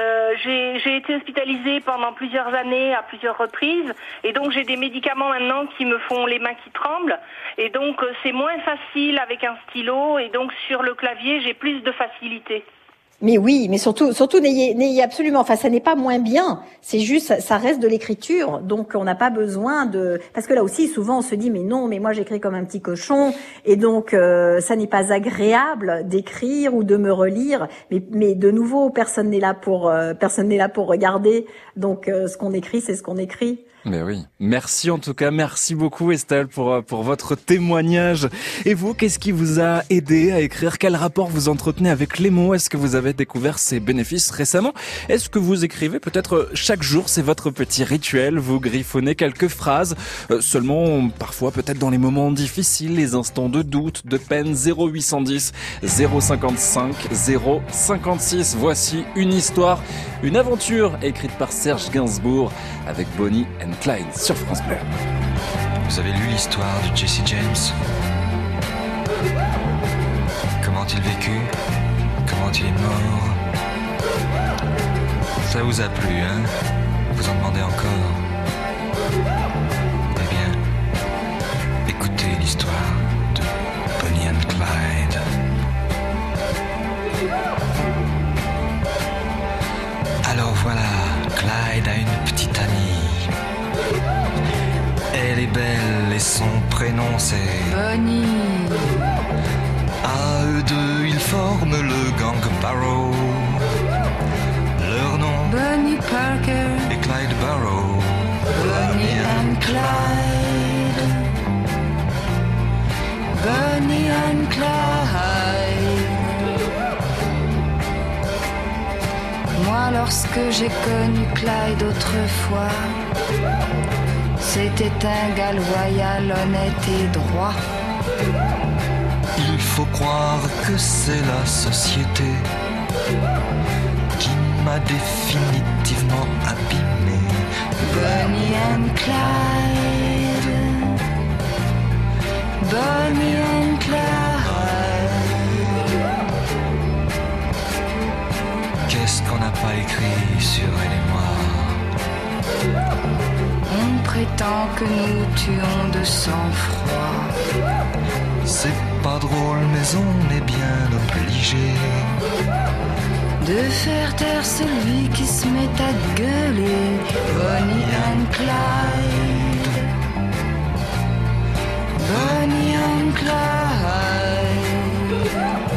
Speaker 21: j'ai été hospitalisée pendant plusieurs années, à plusieurs reprises, et donc j'ai des médicaments maintenant qui me font les mains qui tremblent, et donc c'est moins facile avec un stylo, et donc sur le clavier, j'ai plus de facilité.
Speaker 4: Mais oui, mais surtout n'ayez absolument, enfin ça n'est pas moins bien, c'est juste, ça reste de l'écriture, donc on n'a pas besoin parce que là aussi souvent on se dit mais non, mais moi j'écris comme un petit cochon, et donc ça n'est pas agréable d'écrire ou de me relire, mais de nouveau personne n'est là pour regarder, donc ce qu'on écrit c'est ce qu'on écrit.
Speaker 3: Mais oui. Merci en tout cas, merci beaucoup Estelle pour votre témoignage. Et vous, qu'est-ce qui vous a aidé à écrire? Quel rapport vous entretenez avec les mots? Est-ce que vous avez découvert ces bénéfices récemment? Est-ce que vous écrivez peut-être chaque jour? C'est votre petit rituel, vous griffonnez quelques phrases, seulement parfois peut-être dans les moments difficiles, les instants de doute, de peine. 0810 055 056. Voici une histoire, une aventure écrite par Serge Gainsbourg avec Bonnie and Clyde sur France Bleu.
Speaker 1: Vous avez lu l'histoire de Jesse James? Comment il vécut? Comment il est mort? Ça vous a plu, hein? Vous en demandez encore? Eh bien, écoutez l'histoire de Bonnie and Clyde. Alors voilà, Clyde a une petite amie. Elle est belle et son prénom c'est
Speaker 22: Bonnie.
Speaker 1: À eux deux, ils forment le gang Barrow. Leur nom
Speaker 22: Bonnie Parker
Speaker 1: et Clyde Barrow.
Speaker 22: Bonnie and Clyde. Bonnie and Clyde. Moi, lorsque j'ai connu Clyde autrefois, c'était un gars loyal, honnête et droit.
Speaker 1: Il faut croire que c'est la société qui m'a définitivement abîmé.
Speaker 22: Bonnie and Clyde. Bonnie and Clyde.
Speaker 1: Qu'est-ce qu'on n'a pas écrit sur elle et moi?
Speaker 22: On prétend que nous tuons de sang-froid.
Speaker 1: C'est pas drôle, mais on est bien obligé
Speaker 22: de faire taire celui qui se met à gueuler. Bonnie and Clyde. Bonnie and Clyde.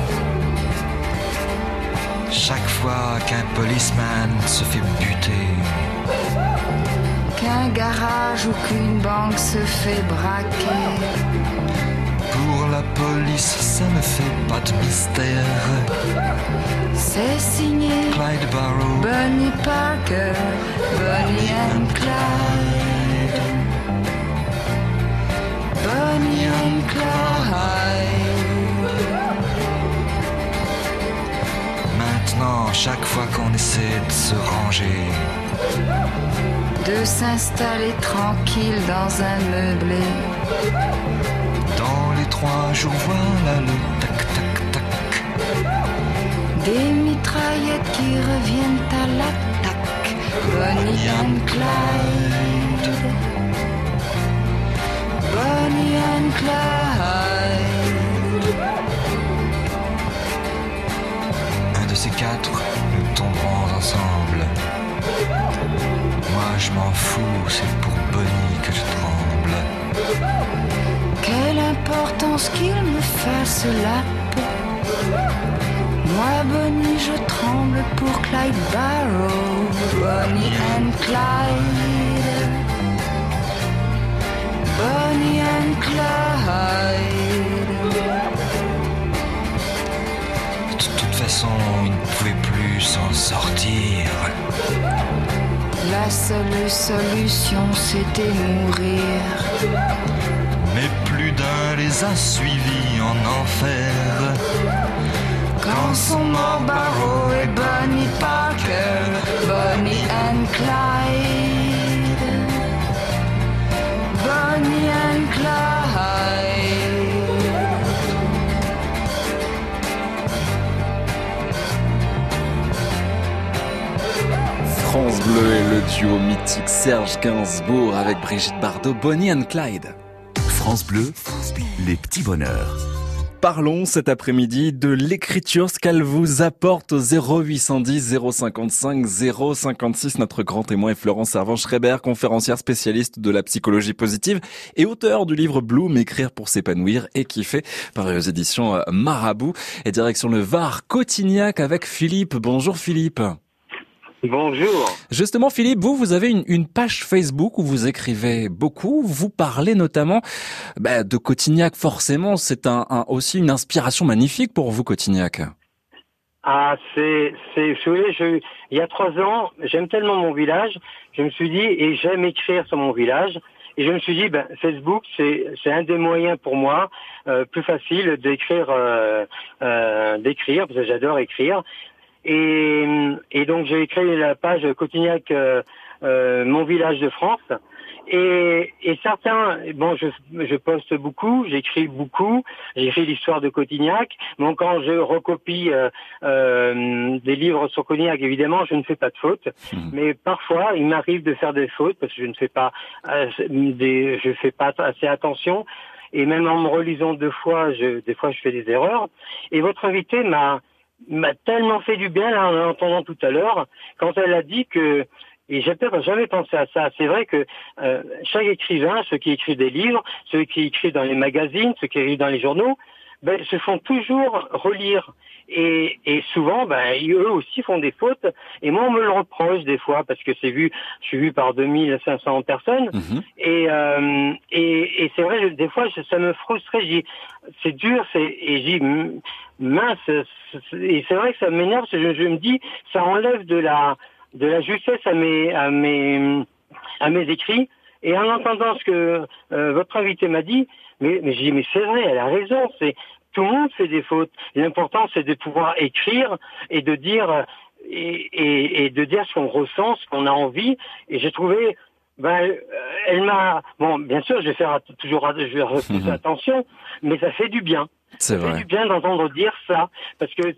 Speaker 1: Chaque fois qu'un policeman se fait buter,
Speaker 22: qu'un garage ou qu'une banque se fait braquer,
Speaker 1: pour la police ça ne fait pas de mystère.
Speaker 22: C'est signé
Speaker 1: Clyde Barrow,
Speaker 22: Bonnie Parker, Bonnie and Clyde. Bonnie and Clyde.
Speaker 1: Maintenant, chaque fois qu'on essaie de se ranger,
Speaker 22: de s'installer tranquille dans un meublé,
Speaker 1: dans les 3 jours, voilà le tac-tac-tac,
Speaker 22: des mitraillettes qui reviennent à l'attaque. Bonnie and Clyde. Bonnie and Clyde.
Speaker 1: Un de ces 4, nous tomberons ensemble. je m'en fous, c'est pour Bonnie que je tremble.
Speaker 22: Quelle importance qu'il me fasse la peau. Moi, Bonnie, je tremble pour Clyde Barrow. Bonnie and Clyde. Bonnie and Clyde.
Speaker 1: De toute façon, il ne pouvait plus s'en sortir.
Speaker 22: La seule solution, c'était mourir.
Speaker 1: Mais plus d'un les a suivis en enfer.
Speaker 22: Quand sont morts Barrow et Bonnie Parker, Bonnie and Clyde, Bonnie and Clyde.
Speaker 3: France Bleu et le duo mythique Serge Gainsbourg avec Brigitte Bardot, Bonnie and Clyde.
Speaker 2: France Bleu, les petits bonheurs.
Speaker 3: Parlons cet après-midi de l'écriture, ce qu'elle vous apporte au 0810 055 056. Notre grand témoin est Florence Servan-Schreiber, conférencière spécialiste de la psychologie positive et auteur du livre Bloom, écrire pour s'épanouir, et qui fait par les éditions Marabout. Et direction le Var, Cotignac avec Philippe. Bonjour Philippe.
Speaker 5: Bonjour.
Speaker 3: Justement Philippe, vous avez une page Facebook où vous écrivez beaucoup, vous parlez notamment de Cotignac. Forcément, c'est aussi une inspiration magnifique pour vous, Cotignac.
Speaker 5: Ah, il y a 3 ans, j'aime tellement mon village, je me suis dit, et j'aime écrire sur mon village, et je me suis dit, Facebook, c'est un des moyens pour moi, plus facile d'écrire, parce que j'adore écrire. Et donc j'ai créé la page Cotignac, mon village de France. Et certains, je poste beaucoup, j'écris beaucoup, j'écris l'histoire de Cotignac. Bon, quand je recopie des livres sur Cotignac, évidemment, je ne fais pas de fautes. Mais parfois, il m'arrive de faire des fautes parce que je ne fais pas, je fais pas assez attention. Et même en me relisant des fois, je fais des erreurs. Et votre invité m'a tellement fait du bien, là, en l'entendant tout à l'heure, quand elle a dit que, et j'ai peut-être jamais pensé à ça, c'est vrai que chaque écrivain, ceux qui écrivent des livres, ceux qui écrivent dans les magazines, ceux qui écrivent dans les journaux, se font toujours relire. Et souvent, eux aussi font des fautes. Et moi, on me le reproche des fois, parce que je suis vu par 2500 personnes. Et c'est vrai, des fois, ça me frustrait. Je dis, c'est dur, et je dis, mince, et c'est vrai que ça m'énerve, parce que je me dis, ça enlève de la justesse à mes écrits. Et en entendant ce que votre invité m'a dit, mais je dis, mais c'est vrai, elle a raison, tout le monde fait des fautes. L'important, c'est de pouvoir écrire et de dire et de dire ce qu'on ressent, ce qu'on a envie. Et j'ai trouvé, elle m'a, bien sûr, je vais faire attention, mais ça fait du bien.
Speaker 3: C'est vrai.
Speaker 5: Ça fait du bien d'entendre dire ça, parce que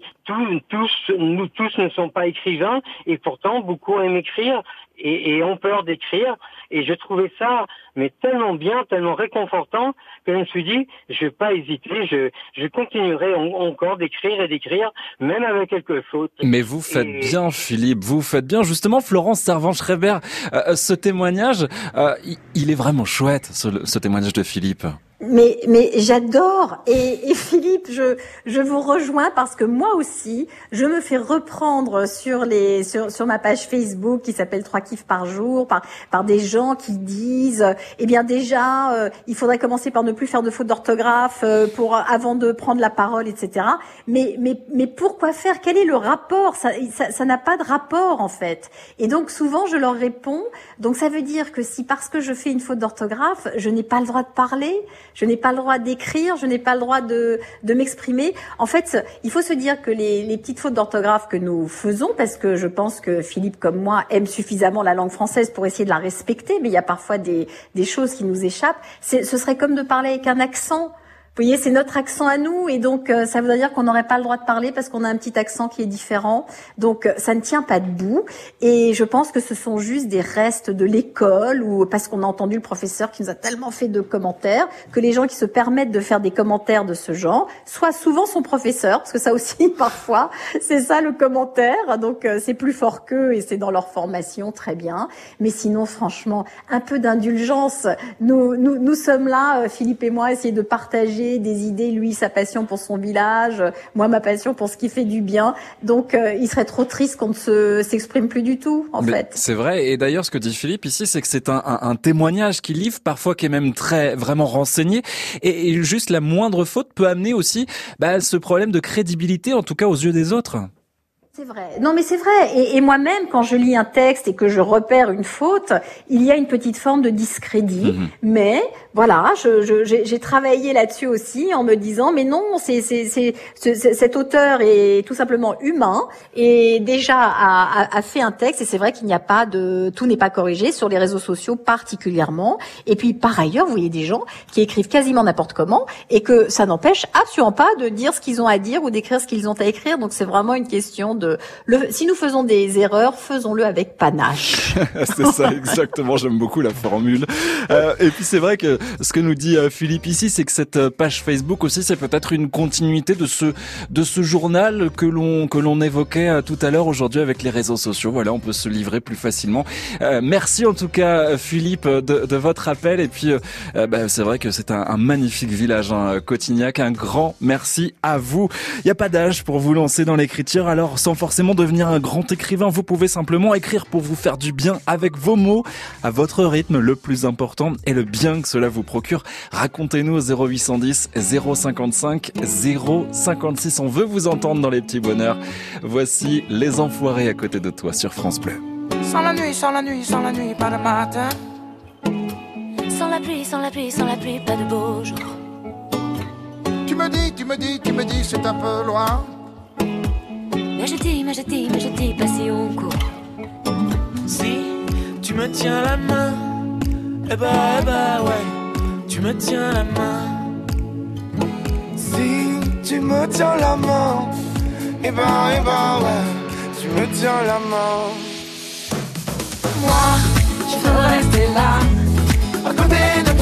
Speaker 5: nous tous ne sommes pas écrivains, et pourtant beaucoup aiment écrire et ont peur d'écrire. Et je trouvais ça, mais tellement bien, tellement réconfortant, que je me suis dit, je vais pas hésiter, je continuerai encore d'écrire, même avec quelques fautes.
Speaker 3: Mais vous faites bien, Philippe, vous faites bien. Justement, Florence Servan-Schreiber, ce témoignage, il est vraiment chouette, ce témoignage de Philippe.
Speaker 4: Mais j'adore, et Philippe, je vous rejoins, parce que moi aussi, je me fais reprendre sur ma page Facebook qui s'appelle 3 kiffs par jour par des gens qui disent, déjà, il faudrait commencer par ne plus faire de fautes d'orthographe avant de prendre la parole, etc. Mais pourquoi faire? Quel est le rapport? Ça n'a pas de rapport, en fait. Et donc souvent je leur réponds, donc ça veut dire que si parce que je fais une faute d'orthographe, je n'ai pas le droit de parler, je n'ai pas le droit d'écrire, je n'ai pas le droit de m'exprimer. En fait, il faut se dire que les petites fautes d'orthographe que nous faisons, parce que je pense que Philippe, comme moi, aime suffisamment la langue française pour essayer de la respecter, mais il y a parfois des choses qui nous échappent. Ce serait comme de parler avec un accent. voyez, c'est notre accent à nous et donc ça voudrait dire qu'on n'aurait pas le droit de parler parce qu'on a un petit accent qui est différent. Donc ça ne tient pas debout et je pense que ce sont juste des restes de l'école ou parce qu'on a entendu le professeur qui nous a tellement fait de commentaires que les gens qui se permettent de faire des commentaires de ce genre, soit souvent son professeur, parce que ça aussi parfois c'est ça le commentaire, donc c'est plus fort qu'eux et c'est dans leur formation, très bien. Mais sinon franchement, un peu d'indulgence. Nous sommes là, Philippe et moi, essayer de partager des idées, lui sa passion pour son village, moi ma passion pour ce qui fait du bien. Donc il serait trop triste qu'on ne s'exprime plus du tout en fait.
Speaker 3: C'est vrai, et d'ailleurs ce que dit Philippe ici, c'est que c'est un témoignage qu'il livre, parfois qui est même très vraiment renseigné, et juste la moindre faute peut amener aussi ce problème de crédibilité, en tout cas aux yeux des autres.
Speaker 4: C'est vrai. Non, mais c'est vrai. Et moi-même, quand je lis un texte et que je repère une faute, il y a une petite forme de discrédit. Mais voilà, j'ai travaillé là-dessus aussi en me disant, mais non, cet auteur est tout simplement humain et déjà a fait un texte. Et c'est vrai qu'il n'y a pas tout n'est pas corrigé sur les réseaux sociaux particulièrement. Et puis par ailleurs, vous voyez des gens qui écrivent quasiment n'importe comment et que ça n'empêche absolument pas de dire ce qu'ils ont à dire ou d'écrire ce qu'ils ont à écrire. Donc c'est vraiment une question si nous faisons des erreurs, faisons-le avec panache.
Speaker 3: C'est ça, exactement. J'aime beaucoup la formule. Et puis c'est vrai que ce que nous dit Philippe ici, c'est que cette page Facebook aussi, c'est peut-être une continuité de ce journal que l'on évoquait tout à l'heure aujourd'hui avec les réseaux sociaux. Voilà, on peut se livrer plus facilement. Merci en tout cas, Philippe, de votre appel. Et puis, c'est vrai que c'est un magnifique village, Cotignac. Un grand merci à vous. Il n'y a pas d'âge pour vous lancer dans l'écriture. Alors, sans forcément devenir un grand écrivain, vous pouvez simplement écrire pour vous faire du bien avec vos mots, à votre rythme. Le plus important est le bien que cela vous procure. Racontez-nous au 0810 055 056. On veut vous entendre dans les petits bonheurs. Voici Les Enfoirés à côté de toi sur France Bleu.
Speaker 22: Sans la nuit, sans la nuit, sans la nuit, pas de matin.
Speaker 6: Sans la pluie, sans la pluie, sans la pluie, pas de beau jour.
Speaker 22: Tu me dis, c'est un peu loin.
Speaker 6: Mais je dis, pas si on court.
Speaker 10: Si tu me tiens la main, eh bah ouais, tu me tiens la main.
Speaker 22: Si tu me tiens la main, eh bah ouais, tu me tiens la main. Moi, je veux rester là, à côté de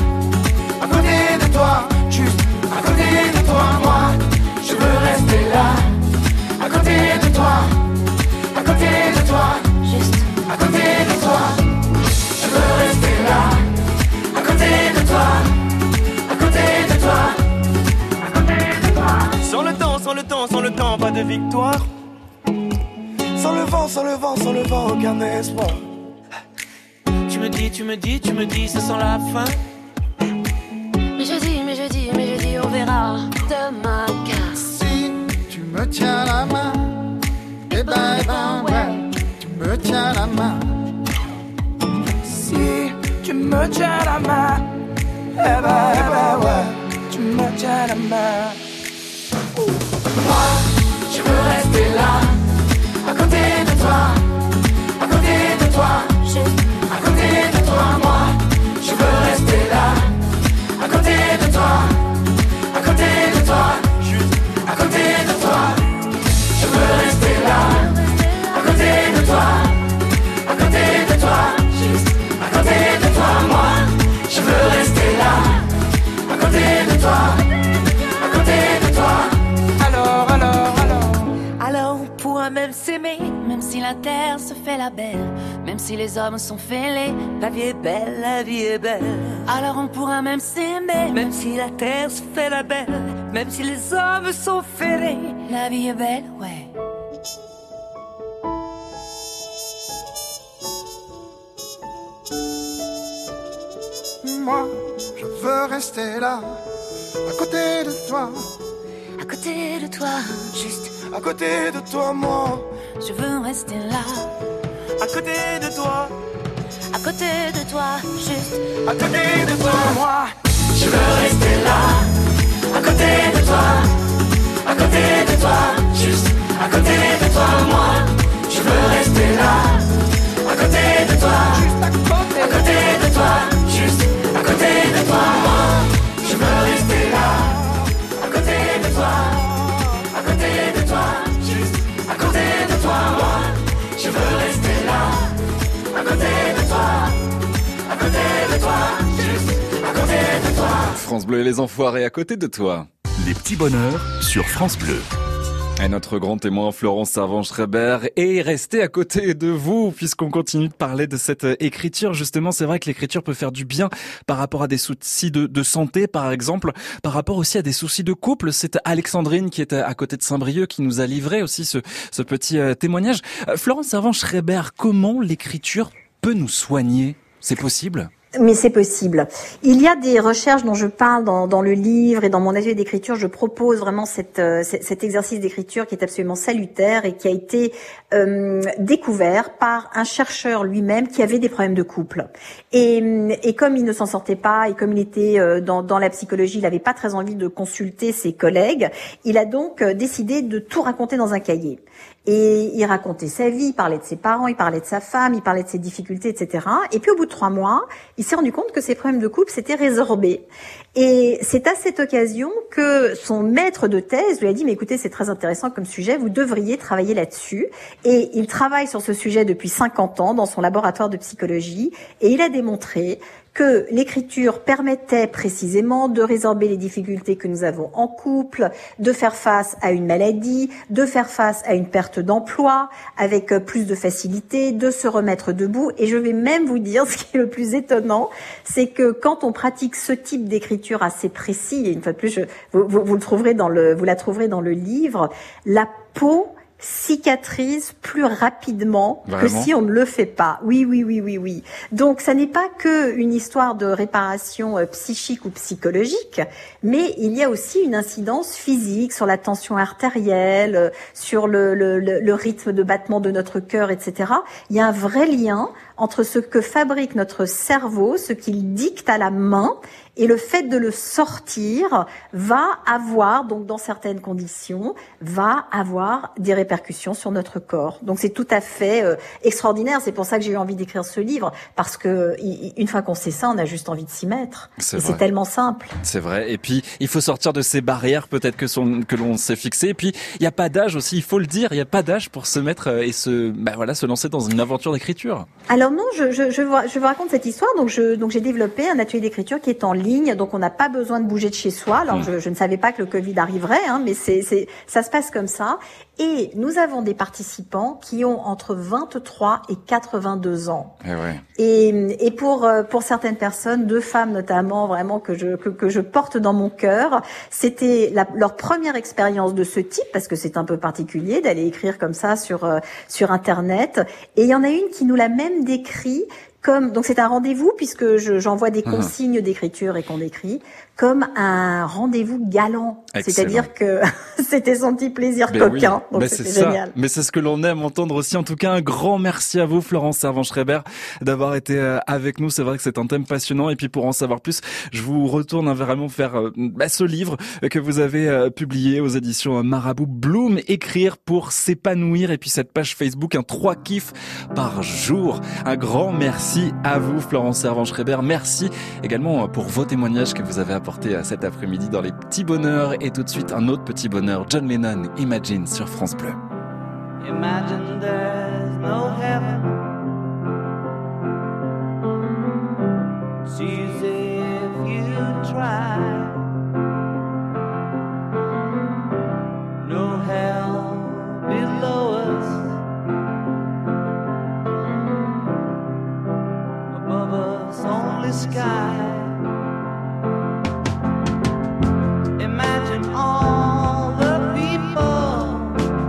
Speaker 22: toi, juste à côté de toi. Moi, je veux rester là, à côté de toi, juste à côté de toi. Je veux rester là, à côté de toi, à côté de toi, à côté de toi.
Speaker 10: Sans le temps, pas de victoire.
Speaker 22: Sans le vent, aucun espoir.
Speaker 10: Tu me dis, ça sent la fin.
Speaker 6: Mais je dis, on verra demain. Car
Speaker 22: si tu me tiens la main, eh ben ouais, tu me tiens la main. Si tu me tiens la main, eh ben ouais, tu me tiens la main. Moi, je veux rester là, à côté de toi, juste à côté de toi. Moi, je veux rester là, à côté de toi, juste à côté de toi. Je veux rester là, à côté de toi, juste à côté de toi. Moi, je veux rester là, à côté de toi,
Speaker 6: alors on pourra même s'aimer, même si la terre se fait la belle, même si les hommes sont fêlés. La vie est belle, la vie est belle. Alors on pourra même s'aimer, même si la terre se fait la belle, même si les hommes sont fêlés. La vie est belle, ouais.
Speaker 22: Moi, je veux rester là, à côté de toi,
Speaker 6: à côté de toi, juste
Speaker 22: à côté de toi. Moi,
Speaker 6: je veux rester là,
Speaker 10: à côté de toi,
Speaker 6: à côté de toi, juste
Speaker 22: à côté de toi. Moi,
Speaker 6: je veux rester là, à côté de toi, à côté de toi, juste à côté de toi. Moi, je veux rester là, à côté de toi,
Speaker 22: juste à côté
Speaker 6: de toi, juste à côté de toi. Moi, je veux rester là.
Speaker 3: France Bleu et les Enfoirés à côté de toi.
Speaker 2: Les petits bonheurs sur France Bleu.
Speaker 3: Et notre grand témoin Florence Servan-Schreiber est resté à côté de vous puisqu'on continue de parler de cette écriture. Justement, c'est vrai que l'écriture peut faire du bien par rapport à des soucis de santé, par exemple, par rapport aussi à des soucis de couple. C'est Alexandrine qui est à côté de Saint-Brieuc qui nous a livré aussi ce petit témoignage. Florence Servan-Schreiber, comment l'écriture peut nous soigner? C'est possible?
Speaker 4: Mais c'est possible. Il y a des recherches dont je parle dans le livre et dans mon atelier d'écriture. Je propose vraiment cet exercice d'écriture qui est absolument salutaire et qui a été découvert par un chercheur lui-même qui avait des problèmes de couple. Et comme il ne s'en sortait pas et comme il était dans la psychologie, il n'avait pas très envie de consulter ses collègues. Il a donc décidé de tout raconter dans un cahier. Et il racontait sa vie, il parlait de ses parents, il parlait de sa femme, il parlait de ses difficultés, etc. Et puis au bout de 3 mois, il s'est rendu compte que ses problèmes de couple s'étaient résorbés. Et c'est à cette occasion que son maître de thèse lui a dit « Mais écoutez, c'est très intéressant comme sujet, vous devriez travailler là-dessus. » Et il travaille sur ce sujet depuis 50 ans dans son laboratoire de psychologie et il a démontré que l'écriture permettait précisément de résorber les difficultés que nous avons en couple, de faire face à une maladie, de faire face à une perte d'emploi avec plus de facilité, de se remettre debout. Et je vais même vous dire, ce qui est le plus étonnant, c'est que quand on pratique ce type d'écriture assez précis, et une fois de plus, vous la trouverez dans le livre, la peau cicatrise plus rapidement que si on ne le fait pas. Oui. Donc, ça n'est pas que une histoire de réparation psychique ou psychologique, mais il y a aussi une incidence physique sur la tension artérielle, sur le rythme de battement de notre cœur, etc. Il y a un vrai lien entre ce que fabrique notre cerveau, ce qu'il dicte à la main, et le fait de le sortir va avoir, donc dans certaines conditions, va avoir des répercussions sur notre corps. Donc c'est tout à fait extraordinaire. C'est pour ça que j'ai eu envie d'écrire ce livre, parce que une fois qu'on sait ça, on a juste envie de s'y mettre. C'est tellement simple.
Speaker 3: C'est vrai. Et puis il faut sortir de ces barrières peut-être que l'on s'est fixées. Et puis il n'y a pas d'âge aussi. Il faut le dire. Il n'y a pas d'âge pour se mettre et se lancer dans une aventure d'écriture.
Speaker 4: Alors non, je vous raconte cette histoire. Donc j'ai développé un atelier d'écriture qui est en ligne. Donc on n'a pas besoin de bouger de chez soi. Alors je ne savais pas que le Covid arriverait, mais ça se passe comme ça. Et nous avons des participants qui ont entre 23 et 82 ans. Et pour certaines personnes, 2 femmes notamment, vraiment que je porte dans mon cœur, c'était leur première expérience de ce type, parce que c'est un peu particulier d'aller écrire comme ça sur Internet. Et il y en a une qui nous l'a même décrit donc c'est un rendez-vous, puisque j'envoie des consignes d'écriture et qu'on écrit, comme un rendez-vous galant. Excellent. C'est-à-dire que c'était son petit plaisir coquin. Donc c'était génial.
Speaker 3: Mais c'est ce que l'on aime entendre aussi. En tout cas, un grand merci à vous, Florence Servan-Schreiber, d'avoir été avec nous. C'est vrai que c'est un thème passionnant. Et puis pour en savoir plus, je vous retourne vraiment faire ce livre que vous avez publié aux éditions Marabout, Bloom, écrire pour s'épanouir. Et puis cette page Facebook, 3 kiffs par jour. Un grand merci à vous, Florence Servan-Schreiber. Merci également pour vos témoignages que vous avez apportés cet après-midi dans les petits bonheurs. Et tout de suite, un autre petit bonheur, John Lennon, Imagine sur France Bleu.
Speaker 22: Imagine there's no heaven. It's easy if you try. No hell below us. Above us only sky. Imagine all the people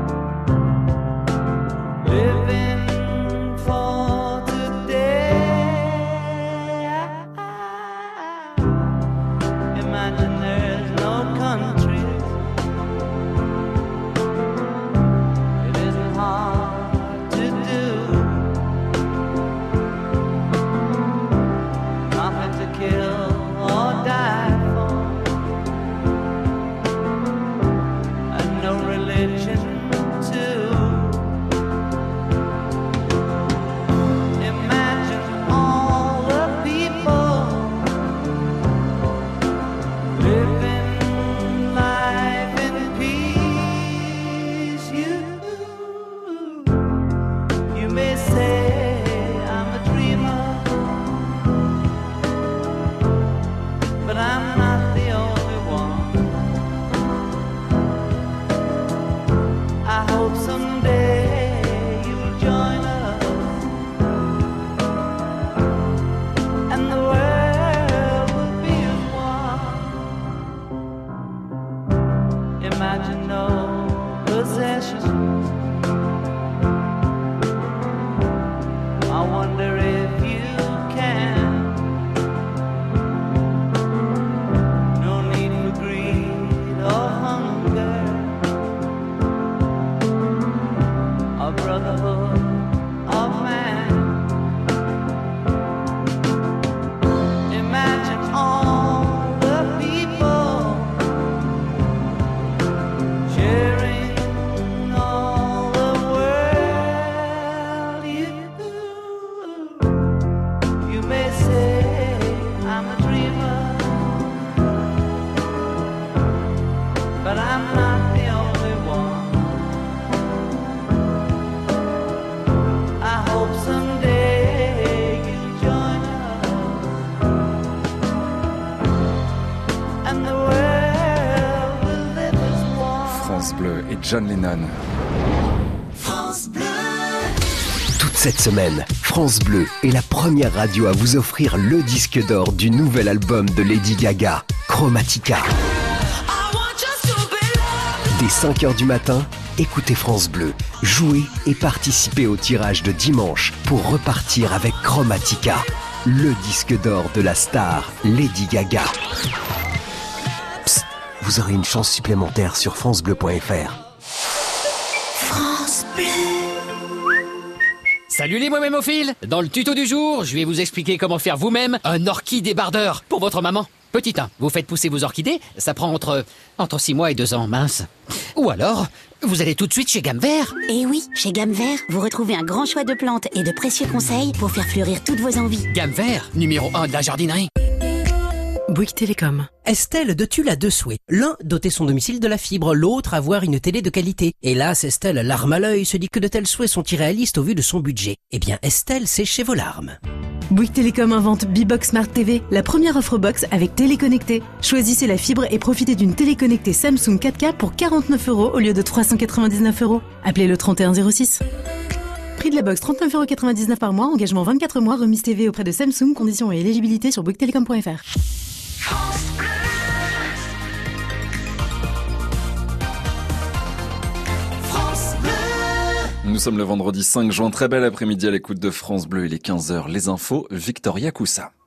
Speaker 22: living for today. Imagine there's no countries. It isn't hard to do. Nothing to kill.
Speaker 3: Bleu et John Lennon.
Speaker 8: France Bleu. Toute cette semaine, France Bleu est la première radio à vous offrir le disque d'or du nouvel album de Lady Gaga, Chromatica. Dès 5h du matin, écoutez France Bleu, jouez et participez au tirage de dimanche pour repartir avec Chromatica, le disque d'or de la star Lady Gaga. Psst, vous aurez une chance supplémentaire sur francebleu.fr.
Speaker 19: France Bleu.
Speaker 18: Salut les momémophiles. Dans le tuto du jour, je vais vous expliquer comment faire vous-même un orchidébardeur pour votre maman. Petit 1, vous faites pousser vos orchidées, ça prend entre 6 mois et 2 ans, mince. Ou alors, vous allez tout de suite chez Gamme Vert.
Speaker 19: Et oui, chez Gamme Vert, vous retrouvez un grand choix de plantes et de précieux conseils pour faire fleurir toutes vos envies.
Speaker 18: Gamme Vert, numéro 1 de la jardinerie.
Speaker 16: Bouygues Télécom. Estelle de Tulle a deux souhaits. L'un, doter son domicile de la fibre, l'autre, avoir une télé de qualité. Hélas, Estelle, larme à l'œil, se dit que de tels souhaits sont irréalistes au vu de son budget. Eh bien, Estelle, c'est chez vos larmes.
Speaker 17: Bouygues Télécom invente B-Box Smart TV, la première offre box avec télé connectée. Choisissez la fibre et profitez d'une télé connectée Samsung 4K pour 49 € au lieu de 399 €. Appelez le 3106. Prix de la box 39,99 € par mois, engagement 24 mois, remise TV auprès de Samsung, conditions et éligibilité sur bouyguestelecom.fr.
Speaker 3: Nous sommes le vendredi 5 juin, très bel après-midi à l'écoute de France Bleu, il est 15h, les infos, Victoria Coussa.